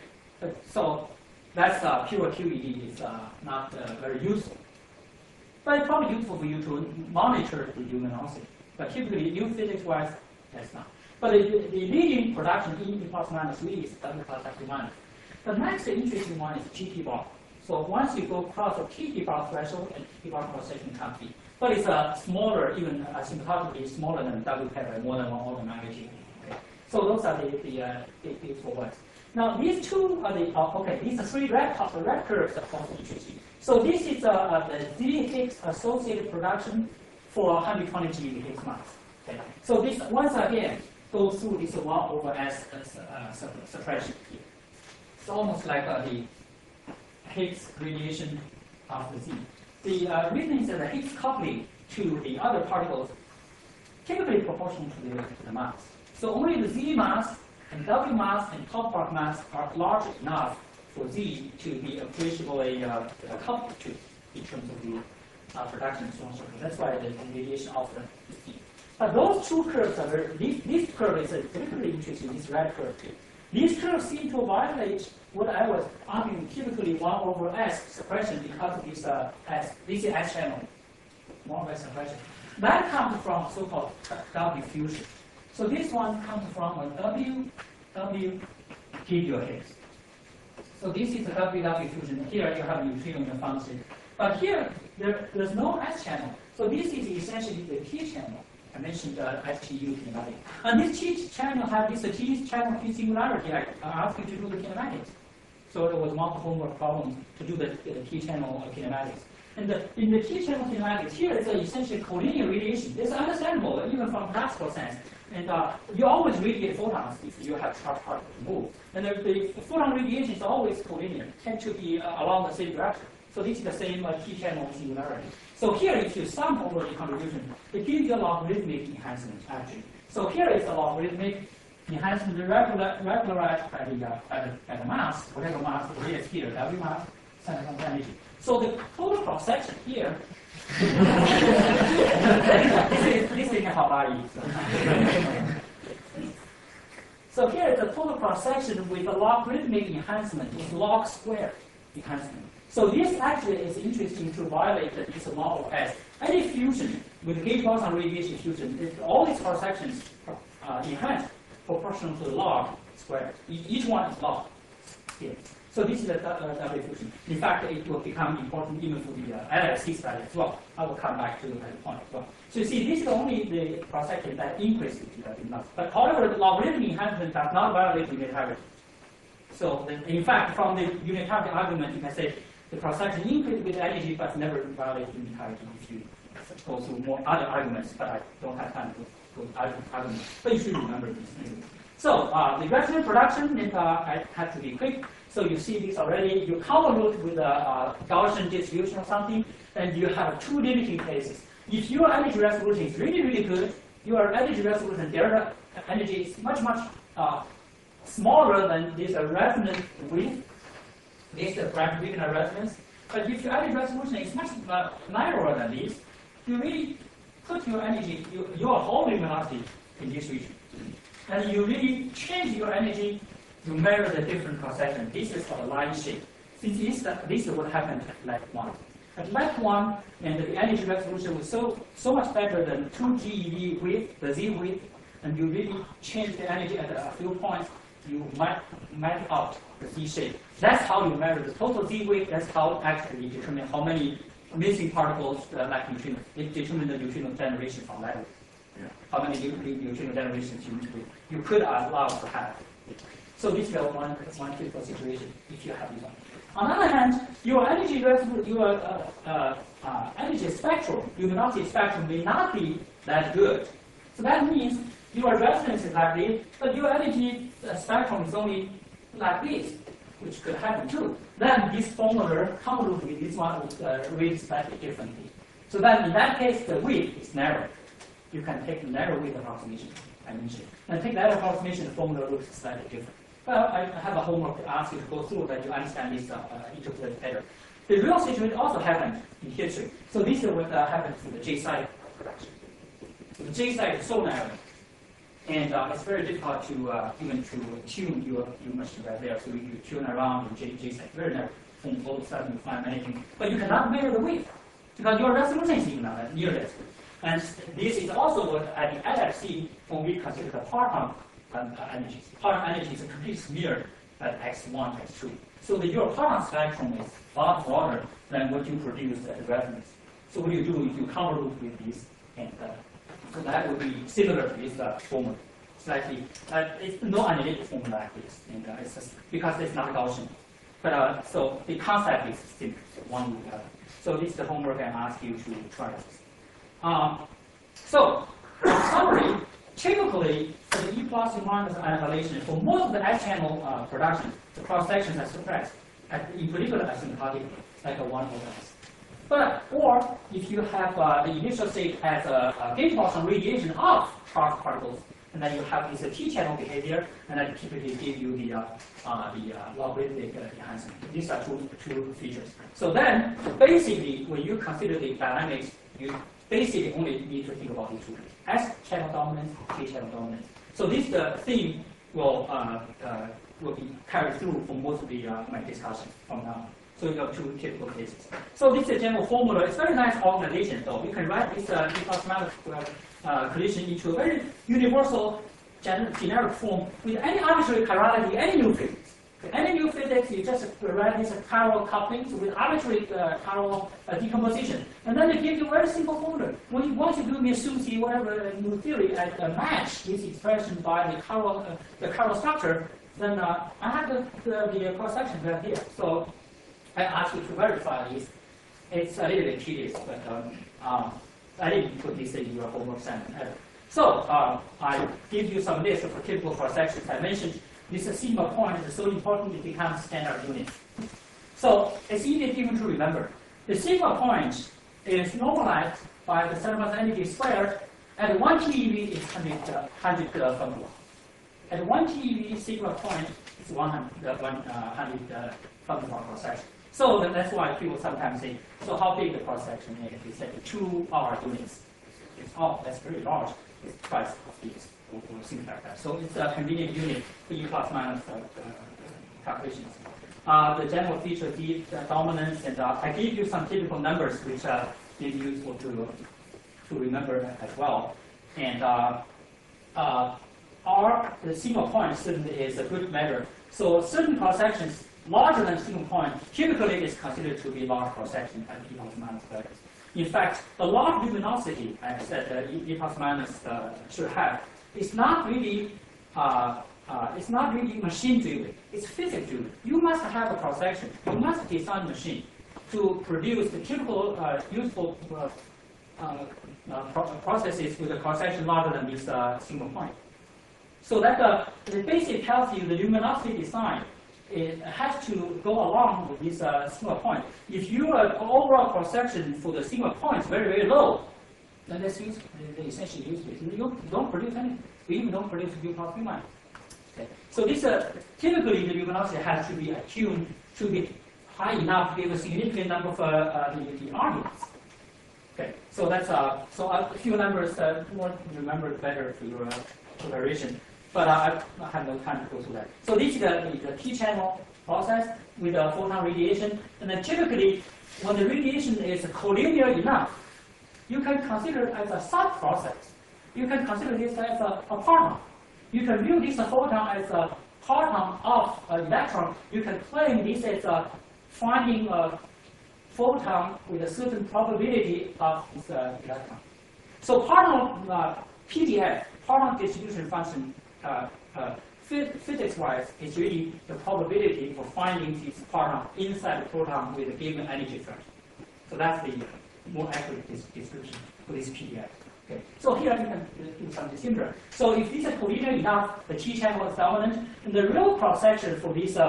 So that's pure QED is not very useful. But it's probably useful for you to monitor the luminosity. But typically, new physics-wise, that's not. But the leading production E plus minus really is W plus W minus. The next interesting one is GT bar. So once you go across the TT bar threshold, and TT bar cross-section can't be. But it's smaller, even asymptotically smaller than W pair by more than 1 order magnitude. Okay. So those are the useful ones. Now these two are the okay. These are three red curves are also interesting. So this is the Z Higgs associated production for 120 GeV Higgs mass. Okay. So this once again goes through this 1 over S suppression here. It's almost like the Higgs radiation of the Z. The reason is that the Higgs coupling to the other particles typically proportional to the mass. So only the Z mass and W mass and top part mass are large enough for Z to be appreciably coupled to in terms of the production and so on and so forth. That's why the radiation often is deep. But those two curves are this curve is particularly interesting, this red curve. These curves seem to violate what I was arguing, typically 1 over S suppression because of this S. This is S channel, 1 over S suppression. That comes from so-called W fusion. So this one comes from a W give you a case. So this is a W fusion. Here you have a neutrino in the function. But here, there's no S channel. So this is essentially the T channel. I mentioned STU kinematic. And this T channel has this T channel T singularity. I asked you to do the kinematics. So there was multiple homework problems to do the T channel kinematics. And in the T channel kinematics, here is essentially collinear radiation. It's understandable, even from classical sense. And you always radiate photons if you have charged particles to move. And the photon radiation is always collinear, tend to be along the same direction. So this is the same T-channel singularity. So here, if you sum over the contribution, it gives you a logarithmic enhancement, actually. So here is a logarithmic enhancement regularized by the mass, whatever mass it is here, W mass, center of energy. So the total cross-section here, this is how I use. So here is the total cross-section with a logarithmic enhancement, with log squared enhancement. So this actually is interesting to violate this model S. Any fusion with gauge boson radiation fusion, all these cross-sections enhanced proportional to the log squared. Each one is log here. So this is a W fusion. In fact, it will become important even for the LFC study as well. I will come back to that point as well. So you see, this is only the cross-section that increases the enough. But however, the logarithmic enhancement does not violate unitarity. So in fact, from the unitarity argument, you can say the cross-section increases with energy, but never violates unitarity if you go through more other arguments, but I don't have time to go to other arguments. But you should remember this anyway. So the resonant production, I have to be quick. So you see this already. You convolute with a Gaussian distribution or something, and you have two limiting cases. If your energy resolution is really, really good, your energy resolution delta energy is much, much smaller than this resonant width. This is the Wigner resonance. But if your energy resolution is much narrower than this, you really put your energy, your whole luminosity in this region. And you really change your energy to measure the different cross-section. This is called a line shape. Since this is what happened at lab 1. At lab 1, and the energy resolution was so much better than 2 GeV width, the Z width, and you really change the energy at a few points, you map out the Z shape. That's how you measure the total Z width. That's how actually you determine how many missing particles like neutrinos. It determines the neutrino generation from that. How many neutrino generations you could allow to have. So this is one critical situation if you have this one. On the other hand, your energy energy spectrum, luminosity spectrum may not be that good. So that means your resonance is like this, but your energy spectrum is only like this, which could happen too. Then this formula convolute with this one would read slightly differently. So then in that case, the width is narrow. You can take the narrow width approximation I mentioned. And take that approximation, the formula looks slightly different. Well, I have a homework to ask you to go through that you understand this interpret better. The real situation also happened in history. So this is what happened to the J-side production. The J-side is so narrow, and it's very difficult to even to tune your machine right there. So you tune around the J-side, very narrow. And all of a sudden you find anything, but you cannot measure the width because your resolution is even not near this. And this is also what at the LFC when we consider the parton energies. Parton energy is a complete smear at x1, x2. So your parton spectrum is far broader than what you produce at the resonance. So what do? If you convolute with this, and so that would be similar to this formula. Slightly, it's no analytic formula like this, and it's just because it's not Gaussian. But so the concept is simple, one with the other. So this is the homework I ask you to try this. So, in summary, typically for the E plus and minus annihilation, for most of the S-channel production, the cross-sections are suppressed, in particular asymptotically, like a 1 over S. But, or if you have the initial state as a gauge boson radiation of charged particles, and then you have this T-channel behavior, and that typically give you the logarithmic enhancement. These are two features. So then, basically, when you consider the dynamics, basically only need to think about these two: S channel dominance, P channel dominance. So this theme will be carried through for most of my discussion from now. So you have two typical cases. So this is a general formula. It's very nice organization, though. You can write this E-plus-minus collision into a very universal generic form with any arbitrary chirality, any new physics. Any new physics, you just write these chiral couplings with arbitrary chiral decomposition. And then it gives you a very simple formula. Once you do Misusi, whatever new theory, and match this expression by the chiral structure, then I have the cross-section right here. So I ask you to verify this. It's a little bit tedious, but I didn't put this in your homework assignment. So I give you some list of typical cross-sections. I mentioned this sigma point is so important it becomes standard unit. So it's easy even to remember. The sigma point is normalized by the thermal energy squared. At 1 TeV is 100 femtoblocks. At 1 TeV, sigma point is 100 femtoblocks cross-section. So that's why people sometimes say, so how big the cross-section is? They say 2 R units. Oh, that's very large. It's twice of this, or things like that. So it's a convenient unit for E-plus-minus calculations. The general feature, the dominance, and I gave you some typical numbers which may be useful to remember as well. And the sigma point certainly is a good measure. So certain cross-sections larger than sigma point typically is considered to be large cross-section at E-plus-minus values. In fact, the large luminosity, I said E-plus-minus should have, is not really machine-driven. It's physics-driven. You must have a cross-section. You must design a machine to produce the typical useful processes with a cross-section larger than this sigma point. So that it basically tells you the luminosity design. It has to go along with this sigma point. If your overall cross-section for the sigma point is very, very low, then that's essentially useless. You don't produce anything. We even don't produce U+V minus. Okay. So this typically the luminosity has to be attuned to be high enough to give a significant number of the arguments. Okay. So that's so a few numbers more remembered better for your preparation. But I have no time to go through that. So this is the P-channel process with photon radiation. And then typically, when the radiation is collinear enough, you can consider it as a sub-process. You can consider this as a parton. You can view this photon as a parton of an electron. You can claim this as finding a photon with a certain probability of this electron. So parton PDF, parton distribution function, physics-wise, is really the probability for finding this parton inside the proton with a given energy structure. So that's the more accurate description for this PDF. Okay. So here you can do something similar. So if this is collinear enough, the T-channel is dominant, and the real cross-section for this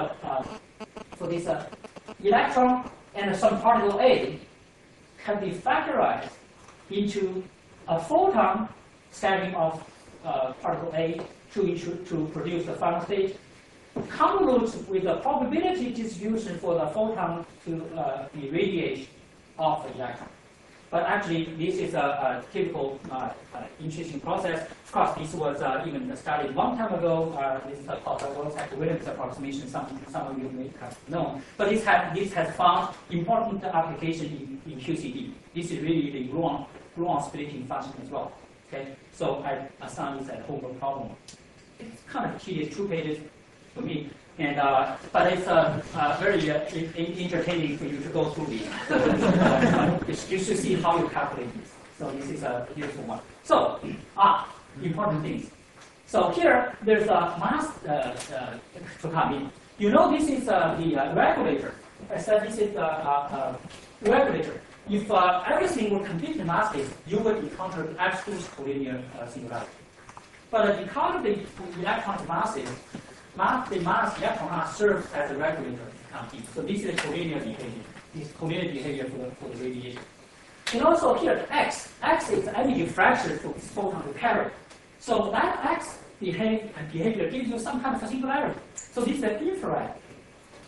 electron and some particle A can be factorized into a photon scattering of particle A to produce the final state, convolutes with the probability distribution for the photon to be radiation of the electron. But actually, this is a typical interesting process. Of course, this was even studied a long time ago. This is called the Williams approximation. Some of you may have known. But this has found important application in QCD. This is really the gluon splitting function as well. Okay, so I assigned this as a homework problem. It's kind of tedious, 2 pages for me, and but it's very entertaining for you to go through these. You should see how you calculate this. So this is a useful one. So important things. So here there's a mass to come in. You know this is the regulator. I said this is the regulator. If everything were completely massless, you would encounter absolute collinear singularity. But because the electron masses, the mass electron mass serves as a regulator. So this is collinear behavior. This is collinear behavior for the radiation. And also here, X is the energy fraction for this photon to carry. So that X behavior gives you some kind of a singularity. So this is an infrared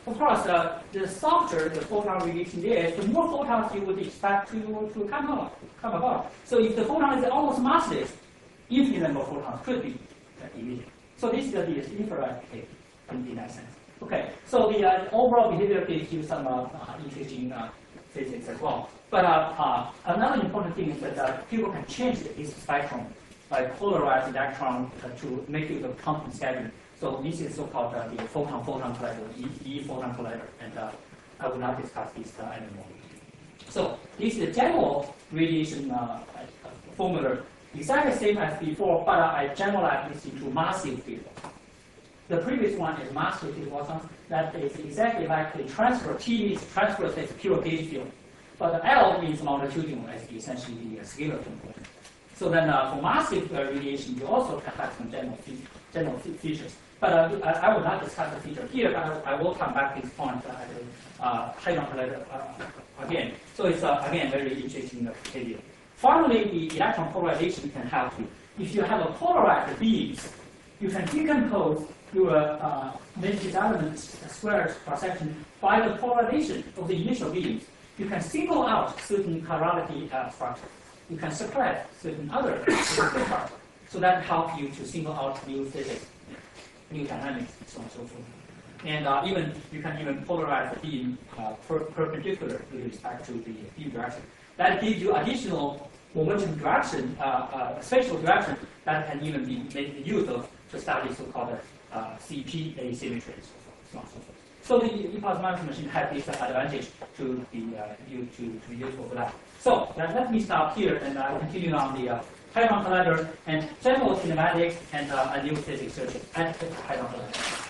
of course, the softer the photon radiation is, the more photons you would expect to come about. So if the photon is almost massless, infinite number of photons could be emitted. So this is the infrared case in that sense. Okay, so the overall behavior gives you some interesting physics as well. But another important thing is that people can change this spectrum by polarize electron to make use of quantum scattering. So this is so-called the photon-photon collider, E-photon collider, and I will not discuss this anymore. So this is the general radiation formula, exactly the same as before, but I generalize this into massive field. The previous one is massive field photons. That is exactly like the transfer. T means transfer is pure gauge field, but the L means longitudinal, as essentially the scalar component. So then for massive radiation, you also can have some general features. But I will not discuss the feature here, but I will come back to this point at the hadron collider again. So it's, again, very interesting behavior. Finally, the electron polarization can help you. If you have a polarized beams, you can decompose your matrix element squares cross-section by the polarization of the initial beams. You can single out certain chirality structures. You can suppress certain other parts. So that helps you to single out new physics, new dynamics, so on and so forth. And even you can even polarize the beam perpendicular with respect to the beam direction. That gives you additional momentum direction, spatial direction that can even be made use of to study so-called CP asymmetries. So on and so forth. So the e-pulse management machine has this advantage to be useful for that. So let me stop here and continue on the hadron collider and general kinematics and new physics search at hadron collider.